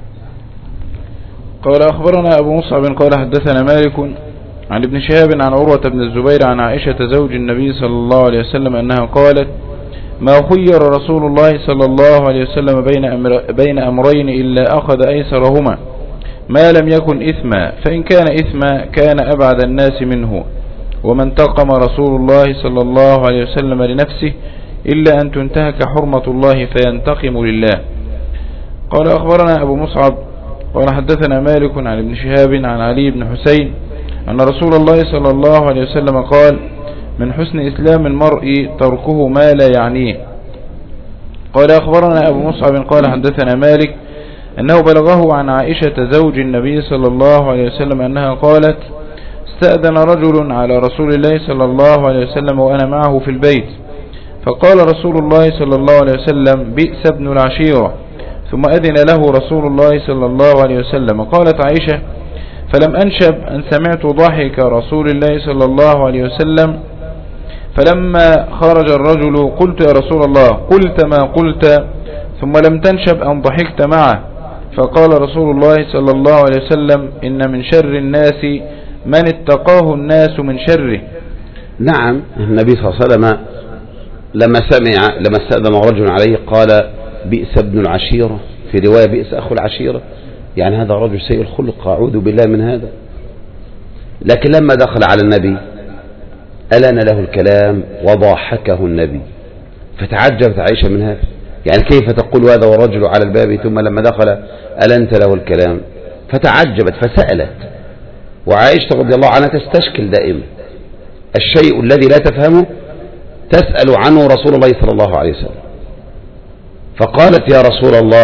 قال أخبرنا أبو مصعب قال حدثنا مالك عن ابن شهاب عن عروة بن الزبير عن عائشة زوج النبي صلى الله عليه وسلم أنها قالت: ما خير رسول الله صلى الله عليه وسلم بين, أمر بين أمرين إلا أخذ أيسرهما ما لم يكن إثما، فإن كان إثما كان أبعد الناس منه، وما انتقم رسول الله صلى الله عليه وسلم لنفسه إلا أن تنتهك حرمة الله فينتقم لله. قال أخبرنا أبو مصعب قال حدثنا مالك عن ابن شهاب عن علي بن حسين أن رسول الله صلى الله عليه وسلم قال: من حسن إسلام المرء تركه ما لا يعنيه. قال أخبرنا أبو مصعب قال حدثنا مالك أنه بلغه عن عائشة زوج النبي صلى الله عليه وسلم أنها قالت: استأذن رجل على رسول الله صلى الله عليه وسلم وأنا معه في البيت، فقال رسول الله صلى الله عليه وسلم: بئس ابن العشيرة. ثم أذن له رسول الله صلى الله عليه وسلم. قالت عائشة: فلم أنشب أن سمعت ضحك رسول الله صلى الله عليه وسلم، فلما خرج الرجل قلت: يا رسول الله قلت ما قلت، ثم لم تنشب أن ضحكت معه. فقال رسول الله صلى الله عليه وسلم: إن من شر الناس من اتقاه الناس من شره. نعم، النبي صلى الله عليه وسلم لما سمع لما استأذن رجل عليه قال بئس ابن العشيرة، في رواية بئس أخو العشيرة، يعني هذا رجل سيء الخلق، أعوذ بالله من هذا. لكن لما دخل على النبي ألان له الكلام وضاحكه النبي، فتعجبت عائشة من هذا، يعني كيف تقول هذا والرجل على الباب ثم لما دخل ألنت له الكلام؟ فتعجبت فسألت. وعائشة رضي الله عنها تستشكل دائما الشيء الذي لا تفهمه تسأل عنه رسول الله صلى الله عليه وسلم. فقالت يا رسول الله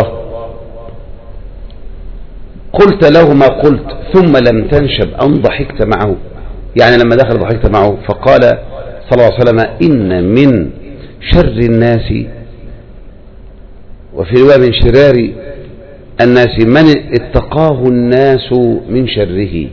قلت له ما قلت ثم لم تنشب أن ضحكت معه، يعني لما دخل ضحكت معه. فقال صلى الله عليه وسلم إن من شر الناس، وفي رواية من شرار الناس من اتقاه الناس من شره.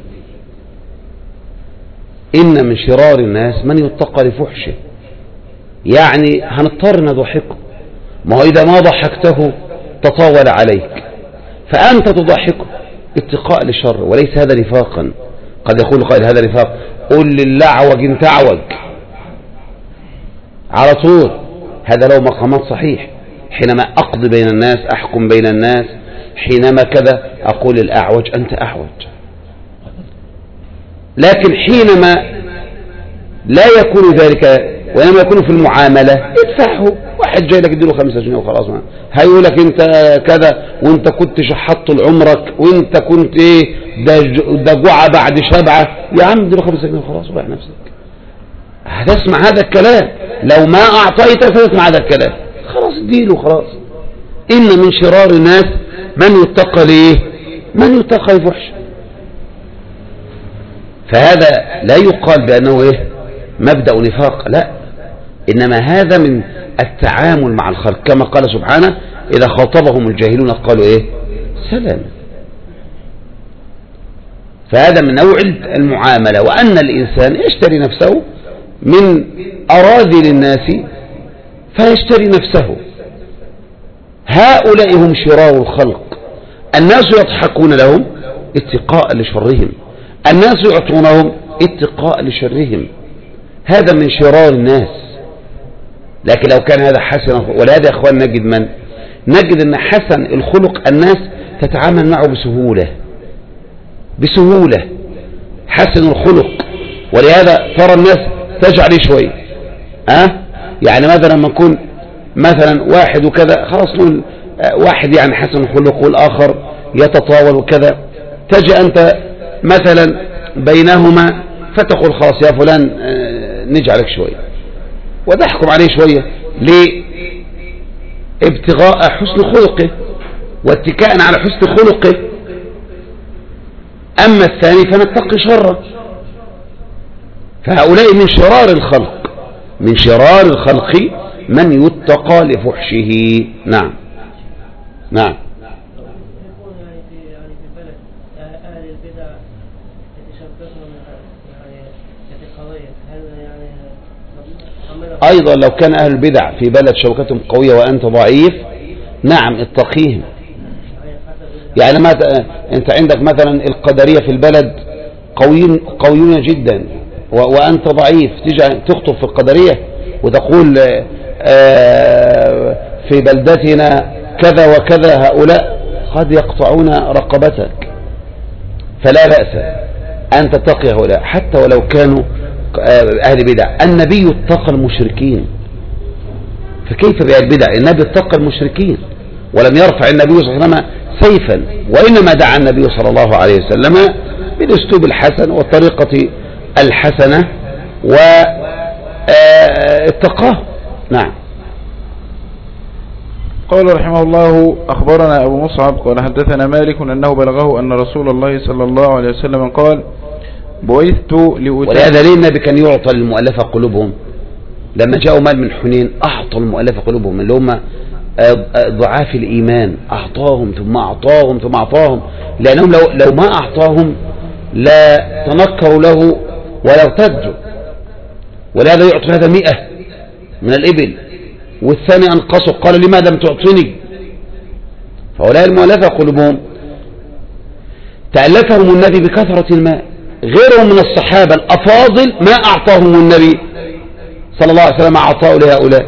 إن من شرار الناس من يتقى لفحشه، يعني هنضطر نضحكه، ما هو إذا ما ضحكته تطاول عليك، فأنت تضحكه اتقاء لشر، وليس هذا نفاقا. قد يقول قائل هذا نفاق، قل للعوج انت عوج على طول، هذا له مقامات صحيح. حينما أقضي بين الناس أحكم بين الناس، حينما كذا أقول الأعوج أنت أعوج. لكن حينما لا يكون ذلك وإنما يكون في المعاملة ادفعه، واحد جاي لك اديله خمسة جنيه وخلاص، هيقول لك انت كذا وانت كنت شحطت لعمرك وانت كنت ايه ده جوعة بعد شبعة، يا عم اديله خمسة جنيه وخلاص وراح نفسك. هتسمع هذا الكلام، لو ما اعطيت فتسمع هذا الكلام، خلاص اديله خلاص. ان من شرار الناس من يتقى ليه من يتقى لفحش. فهذا لا يقال بأنه ايه مبدأ نفاق، لا، إنما هذا من التعامل مع الخلق، كما قال سبحانه إذا خاطبهم الجاهلون قالوا إيه سلام. فهذا من نوع المعاملة، وأن الإنسان يشتري نفسه من أراذل الناس فيشتري نفسه. هؤلاء هم شرار الخلق، الناس يضحكون لهم اتقاء لشرهم، الناس يعطونهم اتقاء لشرهم، هذا من شرار الناس. لكن لو كان هذا حسن، ولهذا يا اخوان نجد من نجد ان حسن الخلق الناس تتعامل معه بسهولة بسهولة حسن الخلق، ولهذا ترى الناس تجعل شوي ها أه؟ يعني مثلا لما نكون مثلا واحد وكذا خلاص نقول واحد يعني حسن الخلق والآخر يتطاول وكذا، تجي أنت مثلا بينهما فتقول خلاص يا فلان نجعلك شوية وتحكم عليه شوية، ليه؟ ابتغاء حسن خلقه واتكاء على حسن خلقه. أما الثاني فنتقي شره. فهؤلاء من شرار الخلق، من شرار الخلق من يتقى لفحشه. نعم نعم. أيضا لو كان أهل البدع في بلد شوكتهم قوية وأنت ضعيف، نعم اتقيهم. يعني ما أنت عندك مثلا القدرية في البلد قويين قويون جدا وأنت ضعيف، تيجي تخطب في القدرية وتقول في بلدتنا كذا وكذا، هؤلاء قد يقطعون رقبتك، فلا بأس أن تتقي هؤلاء حتى ولو كانوا أهل بدع. النبي اتقى المشركين، فكيف بأهل بدع؟ النبي اتقى المشركين ولم يرفع النبي صلى الله عليه وسلم سيفا، وإنما دعا النبي صلى الله عليه وسلم بالأسلوب الحسن والطريقة الحسنة واتقاه. نعم. قال رحمه الله أخبرنا أبو مصعب قال حدثنا مالك أنه بلغه أن رسول الله صلى الله عليه وسلم قال بعثت لأتم. ولهذا ليه النبي كان يعطى للمؤلفة قلوبهم؟ لما جاءوا مال من حنين أعطوا المؤلفة قلوبهم اللي هم ضعاف الإيمان، أعطاهم ثم أعطاهم ثم أعطاهم، لأنهم لو, لو ما أعطاهم لا تنكروا له ولا ارتدوا. ولهذا يعطي هذا مئة من الإبل والثاني أنقصه، قال لماذا لم تعطيني؟ فهؤلاء المؤلفة قلوبهم تألفهم النبي بكثرة الماء، غيرهم من الصحابة الأفاضل ما أعطاهم النبي صلى الله عليه وسلم أعطاه لهؤلاء.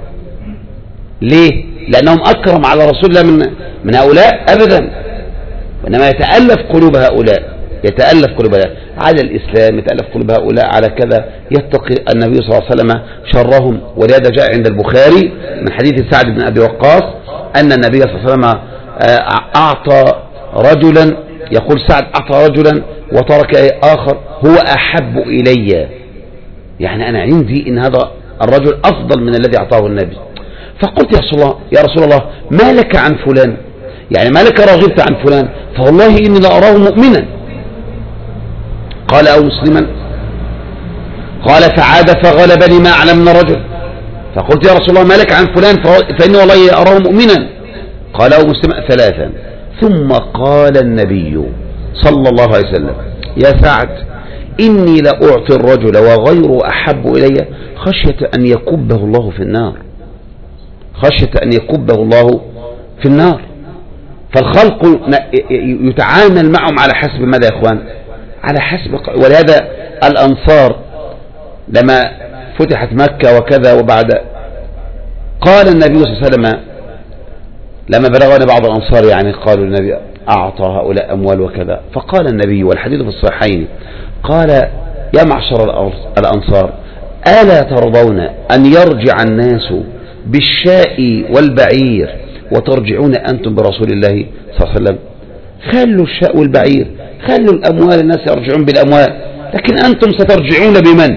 ليه؟ لأنهم أكرم على رسول الله من من هؤلاء أبدا، وإنما يتألف قلوب هؤلاء، يتألف قلوب هؤلاء على الإسلام، يتألف قلوب هؤلاء على كذا، يتقي النبي صلى الله عليه وسلم شرهم. ولهذا جاء عند البخاري من حديث سعد بن أبي وقاص أن النبي صلى الله عليه وسلم أعطى رجلا، يقول سعد أعطى رجلا وترك آخر هو أحب إلي، يعني أنا عندي إن هذا الرجل أفضل من الذي أعطاه النبي. فقلت يا رسول الله يا رسول الله ما لك عن فلان، يعني ما لك رغبت عن فلان؟ فوالله إني لأراه مؤمنا. قال أو مسلما؟ قال فعاد فغلبني ما أعلم من الرجل. فقلت يا رسول الله ما لك عن فلان؟ فإني والله أراه مؤمنا. قال أو مسلما ثلاثا. ثم قال النبي صلى الله عليه وسلم يا سعد إني لأعطي الرجل وغيره أحب إلي خشية أن يكبه الله في النار، خشية أن يكبه الله في النار. فالخلق يتعامل معهم على حسب ماذا يا إخوان؟ على حسب. ولهذا الأنصار لما فتحت مكة وكذا وبعد، قال النبي صلى الله عليه وسلم لما بلغنا بعض الأنصار يعني قالوا النبي أعطى هؤلاء أموال وكذا، فقال النبي والحديث في الصحيحين قال يا معشر الأنصار ألا ترضون أن يرجع الناس بالشاء والبعير وترجعون أنتم برسول الله صلى الله عليه وسلم؟ خلوا الشاء والبعير، خلوا الأموال، الناس يرجعون بالأموال، لكن أنتم سترجعون بمن؟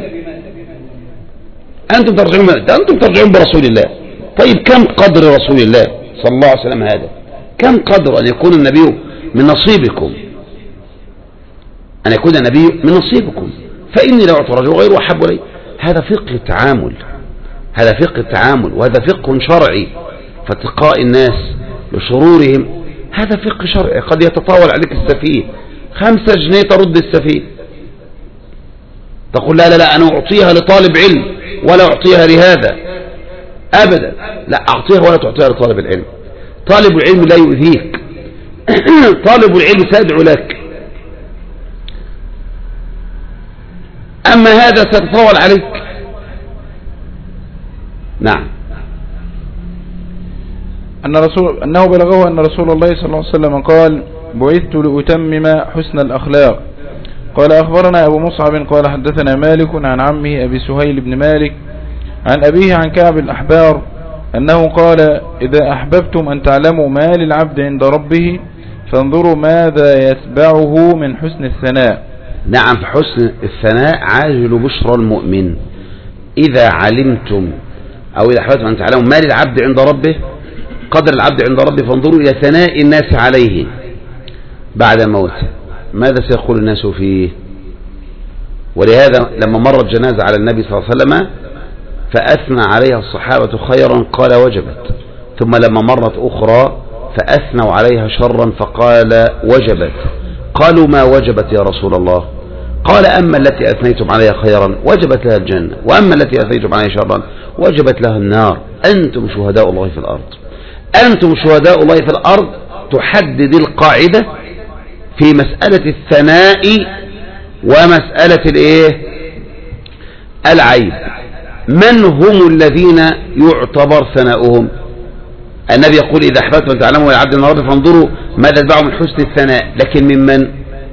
أنتم ترجعون بمن؟ أنتم ترجعون برسول الله. طيب كم قدر رسول الله صلى الله عليه وسلم هذا؟ كم قدر أن يكون النبي من نصيبكم، أن يكون النبي من نصيبكم؟ فإني لو أعطى رجل غيره أحب لي. هذا فقه التعامل، هذا فقه التعامل، وهذا فقه شرعي. فاتقاء الناس لشرورهم هذا فقه شرعي. قد يتطاول عليك السفيه، خمسة جنيه ترد السفيه، تقول لا لا لا أنا أعطيها لطالب علم ولا أعطيها لهذا أبدا، لا أعطيها ولا تعطيها لطالب العلم. طالب العلم لا يؤذيك، طالب العلم سيدعو لك، أما هذا سيتطاول عليك. نعم. أن رسول أنه بلغه أن رسول الله صلى الله عليه وسلم قال بعثت لأتمم حسن الأخلاق. قال أخبرنا أبو مصعب قال حدثنا مالك عن عمه أبي سهيل بن مالك عن أبيه عن كعب الأحبار أنه قال إذا أحببتم أن تعلموا ما للعبد عند ربه فانظروا ماذا يتبعه من حسن الثناء. نعم، في حسن الثناء عاجل بشرى المؤمن. إذا علمتم أو إذا أحببتم أن تعلموا ما للعبد عند ربه، قدر العبد عند ربه، فانظروا إلى ثناء الناس عليه بعد موته، ماذا سيقول الناس فيه؟ ولهذا لما مرت جنازة على النبي صلى الله عليه وسلم فأثنى عليها الصحابة خيرا قال وجبت، ثم لما مرت أخرى فأثنوا عليها شرا فقال وجبت. قالوا ما وجبت يا رسول الله؟ قال أما التي أثنيتم عليها خيرا وجبت لها الجنة، وأما التي أثنيتم عليها شرا وجبت لها النار. أنتم شهداء الله في الأرض، أنتم شهداء الله في الأرض. تحدد القاعدة في مسألة الثناء ومسألة الإيه؟ العيب. من هم الذين يعتبر ثناؤهم؟ النبي يقول إذا أحببتم أن تعلموا العبد من ربه فانظروا ماذا يتبعه من حسن الثناء، لكن ممن؟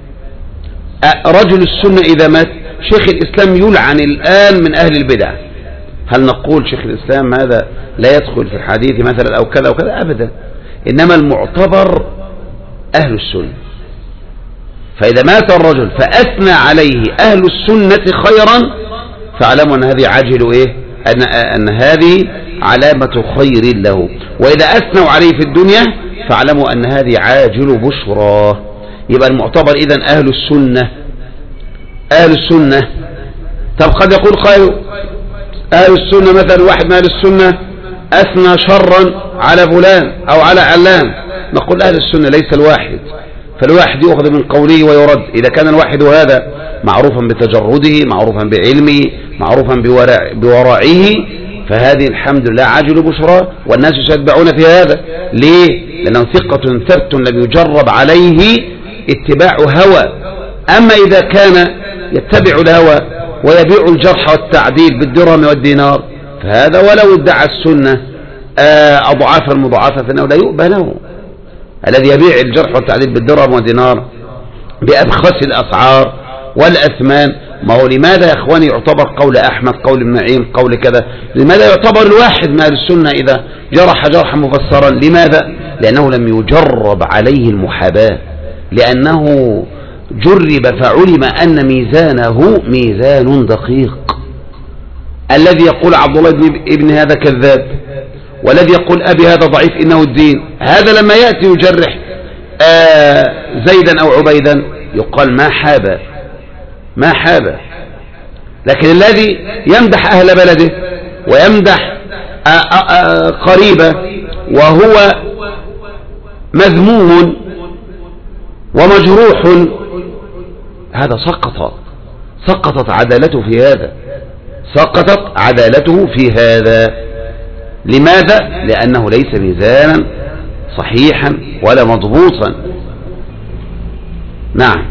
رجل السنة إذا مات شيخ الإسلام يلعن الآن من أهل البدع. هل نقول شيخ الإسلام هذا لا يدخل في الحديث مثلا أو كذا أو كذا؟ أبدا، إنما المعتبر أهل السنة. فإذا مات الرجل فأثنى عليه أهل السنة خيرا فاعلموا أن هذه عاجل إيه؟ أن, أن هذه علامة خير له. وإذا أثنوا عليه في الدنيا فاعلموا أن هذه عاجل بشرى. يبقى المعتبر إذن أهل السنة، أهل السنة. طب قد يقول قائل أهل السنة مثلا واحد من أهل السنة أثنى شرا على فلان أو على علان، نقول أهل السنة ليس الواحد، فالواحد يأخذ من قوله ويرد. إذا كان الواحد هذا معروفا بتجرده، معروفا بعلمه، معروفا بورعه، فهذه الحمد لله عاجل بشرى، والناس يتبعون في هذا. ليه؟ لأنه ثقة ثبت لم يجرب عليه اتباع هوى. أما إذا كان يتبع الهوى ويبيع الجرح والتعديل بالدرهم والدينار فهذا ولو ادعى السنة أضعافا مضاعفة فإنه لا يؤبى له. الذي يبيع الجرح والتعديل بالدرهم والدينار بأبخس الأسعار والأثمان، ما هو لماذا يا إخواني يعتبر قول أحمد قول ابن معين قول كذا؟ لماذا يعتبر الواحد من أهل السنة إذا جرح جرحا مفسرا؟ لماذا؟ لأنه لم يجرب عليه المحاباة، لأنه جرب فعلم أن ميزانه ميزان دقيق. الذي يقول عبد الله ابن هذا كذاب والذي يقول أبي هذا ضعيف إنه الدين، هذا لما يأتي يجرح آه زيدا أو عبيدا يقال ما حابا ما حابا. لكن الذي يمدح أهل بلده ويمدح آآ آآ قريبه وهو مذموم ومجروح هذا سقط سقطت عدالته في هذا سقطت عدالته في هذا. لماذا؟ لأنه ليس ميزانا صحيحا ولا مضبوطا. نعم.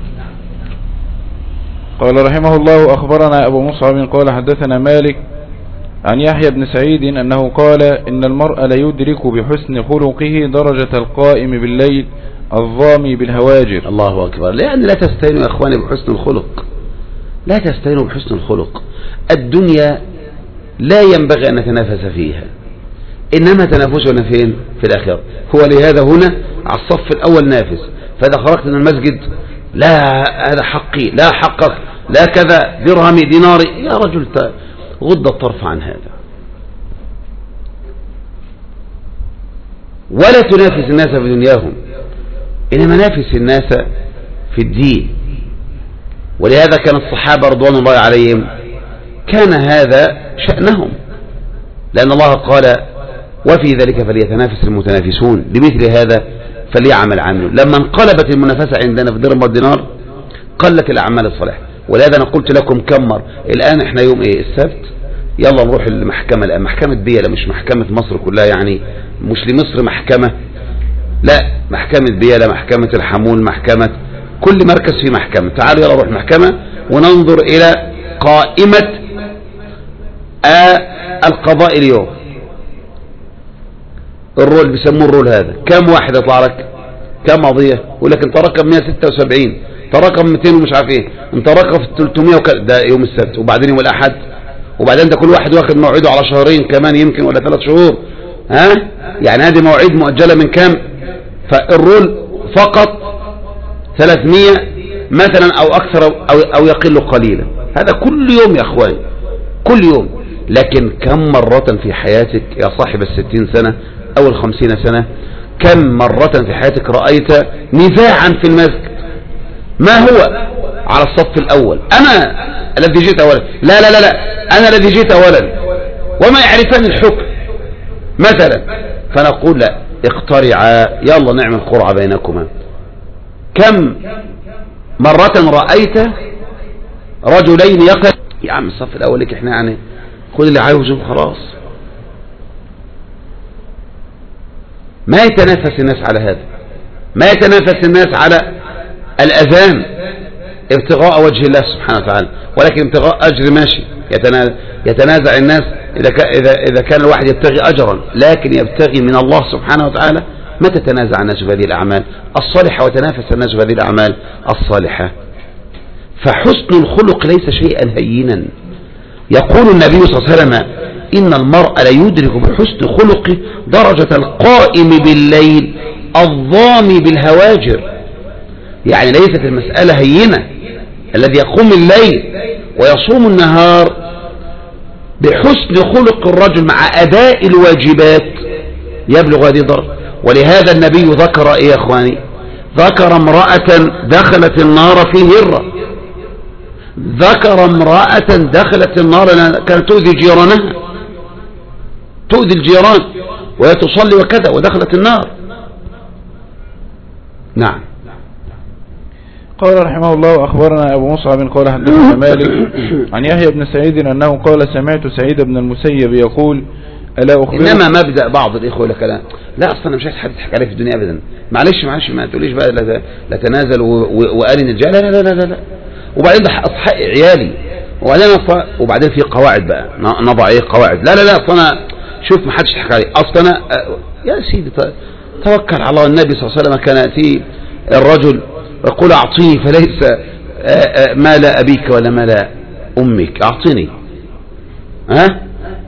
قال رحمه الله أخبرنا أبو مصعب قال حدثنا مالك عن يحيى بن سعيد أنه قال إن المرء لا يدرك بحسن خلقه درجة القائم بالليل الظامي بالهواجر. الله أكبر. لأن لا تستهينوا يا أخواني بحسن الخلق، لا تستهينوا بحسن الخلق. الدنيا لا ينبغي أن نتنافس فيها، إنما تنافسنا فين؟ في الآخرة. هو لهذا هنا على الصف الأول نافس، فإذا خرجت من المسجد لا هذا حقي لا حقك لا كذا درهمي ديناري، يا رجل غض الطرف عن هذا، ولا تنافس الناس في دنياهم، إنما نافس الناس في الدين. ولهذا كان الصحابة رضوان الله عليهم كان هذا شأنهم، لأن الله قال وفي ذلك فليتنافس المتنافسون، لمثل هذا فليعمل عامله. لما انقلبت المنافسة عندنا في الدرهم والدينار قلت الأعمال الصالحة. ولهذا أنا قلت لكم كم مرة، الآن احنا يوم ايه؟ السبت، يلا نروح المحكمة الآن، محكمة بيلا، مش محكمة مصر كلها يعني، مش لمصر محكمة، لا محكمة بيلا، محكمة الحمول، محكمة كل مركز فيه محكمة. تعالوا يلا نروح محكمة وننظر إلى قائمة آه القضاء اليوم. الرول بيسموه الرول هذا، كم واحد يطلع لك؟ كم قضية؟ يقول لك انت رقم مئة وستة وسبعين، انت رقم مئتين ومش عارف ايه، انت رقم في ثلاثمئة وك... ده يوم السبت، وبعدين يوم الأحد، وبعدين ده كل واحد واخد موعده على شهرين كمان يمكن ولا ثلاث شهور، ها؟ يعني هذه مواعيد مؤجلة من كام؟ فالرول فقط ثلاثمئة مثلا او اكثر او, أو يقل قليلا. هذا كل يوم يا اخواني، كل يوم. لكن كم مرة في حياتك يا صاحب الستين سنة او الخمسين سنة، كم مرة في حياتك رأيت نزاعا في المسجد؟ ما هو على الصف الاول، انا الذي جيت اولا، لا لا لا لا انا الذي جيت اولا، وما يعرفان الحكم مثلا، فنقول لا اقترعا يلا نعمل قرعة بينكما. كم مرة رأيت رجلين يقتل يا عم الصف الاول لك احنا يعني خذ اللي عاوزه خلاص. ما يتنافس الناس على هذا، ما يتنافس الناس على الأذان ابتغاء وجه الله سبحانه وتعالى، ولكن ابتغاء أجر ماشي. يتنازع الناس إذا إذا إذا كان الواحد يبتغي أجرا، لكن يبتغي من الله سبحانه وتعالى. ما تتنازع الناس في هذه الأعمال الصالحة وتنافس الناس في هذه الأعمال الصالحة. فحسن الخلق ليس شيئا هينا. يقول النبي صلى الله عليه وسلم إن المرء لا يدرك بحسن خلقه درجة القائم بالليل الظامي بالهواجر. يعني ليست المسألة هينة. الذي يقوم الليل ويصوم النهار بحسن خلق الرجل مع أداء الواجبات يبلغ هذه الدرجة. ولهذا النبي ذكر إيه يا أخواني؟ ذكر امرأة دخلت النار في هرة، ذكر امرأة دخلت النار كانت تؤذي جيرانها، تؤذي الجيران وهي تصلي وكذا ودخلت النار. نعم. قال رحمه الله أخبرنا أبو مصعب قال حدثنا مالك عن يحيى بن سعيد أنه قال سمعت سعيد بن المسيب يقول ألا أخبركم. إنما مبدأ بعض الإخوة يقول لك لا لا أصلا أنا مش عايز حد يضحك عليه في الدنيا أبدا، معلش معلش ما تقوليش بقى لا, لا تنازل وقال نرجع، لا لا لا لا لا وبعدين ده حق عيالي، وبعدين وبعدين في قواعد بقى نضع ايه قواعد، لا لا لا اصل انا شوف ما حدش يضحك عليه، اصل انا يا سيدي توكل على الله. النبي صلى الله عليه وسلم كان يأتي الرجل يقول اعطيني فليس مال ابيك ولا مال امك، اعطني ها.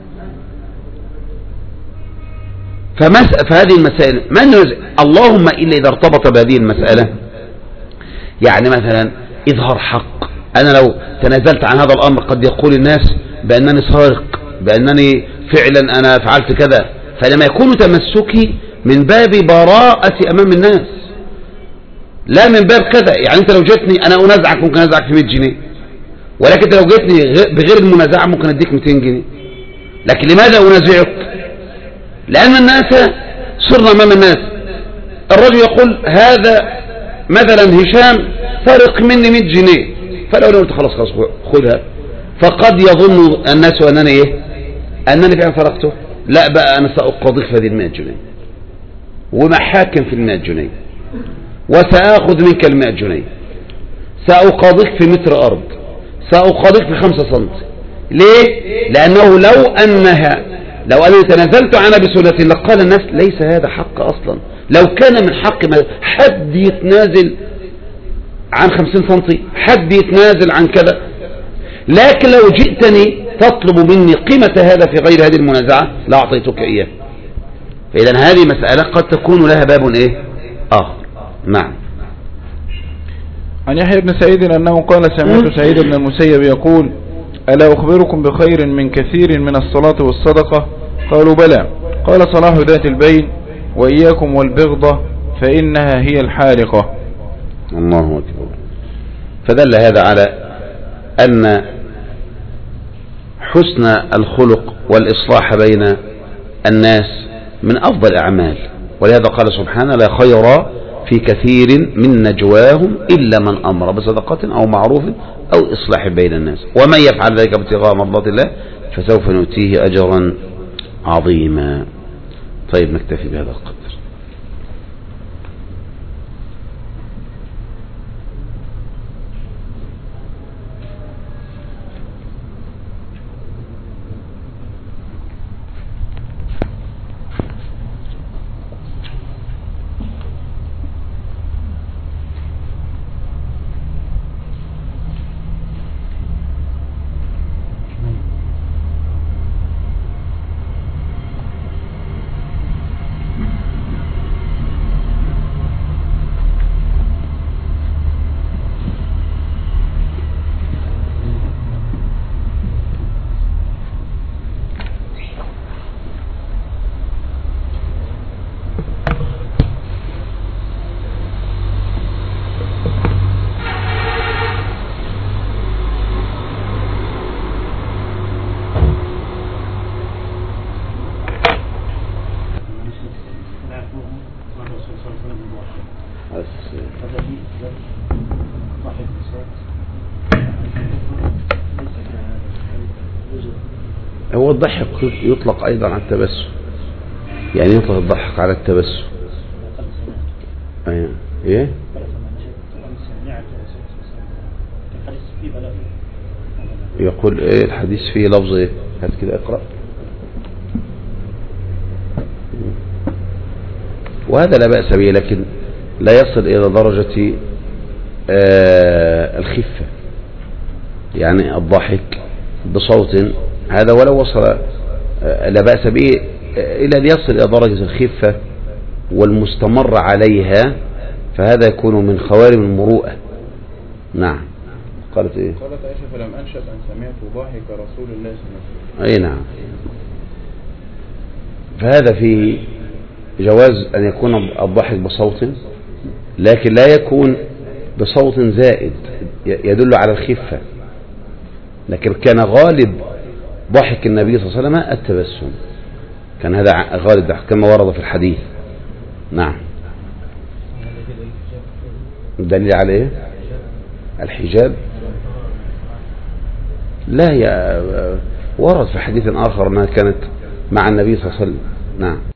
فمس... فهذه المسائل من يز... اللهم إلا إذا ارتبط بهذه المسألة، يعني مثلا إظهار حق، أنا لو تنازلت عن هذا الأمر قد يقول الناس بأنني سارق، بأنني فعلا أنا فعلت كذا، فلما يكون تمسكي من باب براءة أمام الناس لا من باب كذا. يعني أنت لو جتني أنا أنازعك ممكن أنازعك في مئة جنيه، ولكن أنت لو جتني بغير المنازعة ممكن أديك مئتين جنيه. لكن لماذا أنازعك؟ لأن الناس صرنا أمام الناس، الرجل يقول هذا مثلا هشام سرق مني مئة جنيه، فلو أنا قلت خلاص خلاص خذها، فقد يظن الناس أنني إيه؟ أنني فعلا سرقته. لا بقى أنا سأقاضيك في هذه المئة جنيه، ومحاكم في المئة جنيه، وسأخذ منك المئة جنيه، سأقاضيك في متر أرض، سأقاضيك في خمسة سنت. ليه؟ لأنه لو أنها لو أنا تنازلت عنها بسهولة لقال الناس ليس هذا حق أصلا. لو كان من حق حد يتنازل عن خمسين سنتي، حد يتنازل عن كذا، لكن لو جئتني تطلب مني قيمة هذا في غير هذه المنازعة لا أعطيتك إياه. فإذا هذه مسألة قد تكون لها باب إيه آخر. نعم. عن يحيى بن سعيد أنه قال سمعت سعيد بن المسيب يقول ألا أخبركم بخير من كثير من الصلاة والصدقة؟ قالوا بلى. قال صلاح ذات البين وإياكم والبغضة فإنها هي الحارقة. الله أكبر. فدل هذا على أن حسن الخلق والإصلاح بين الناس من أفضل الأعمال، ولهذا قال سبحانه لا خير في كثير من نجواهم إلا من أمر بصدقة أو معروف أو إصلاح بين الناس، ومن يفعل ذلك ابتغاء مرضات الله فسوف نؤتيه أجرا عظيما. طيب نكتفي بهذا القدر. هو الضحك يطلق أيضا على التبسم، يعني يطلق الضحك على التبسم. أيه إيه يقول إيه الحديث فيه لفظ إيه؟ هات كده اقرأ. وهذا لا بأس به، لكن لا يصل إلى درجة آه الخفة، يعني الضحك بصوت هذا ولو وصل آه لا بأس به إلى أن يصل إلى درجة الخفة والمستمر عليها، فهذا يكون من خوارم المروءة. نعم. قالت إيه؟ قالت عائشة فلم أنشأ أن سمعت ضاحك رسول الله صلى الله عليه وسلم. أي نعم. فهذا فيه جواز أن يكون الضحك بصوت، لكن لا يكون بصوت زائد يدل على الخفة، لكن كان غالب ضحك النبي صلى الله عليه وسلم التبسم، كان هذا غالب ضحك كما ورد في الحديث. نعم. الدليل عليه الحجاب، لا هي ورد في حديث آخر أنها كانت مع النبي صلى الله عليه وسلم. نعم.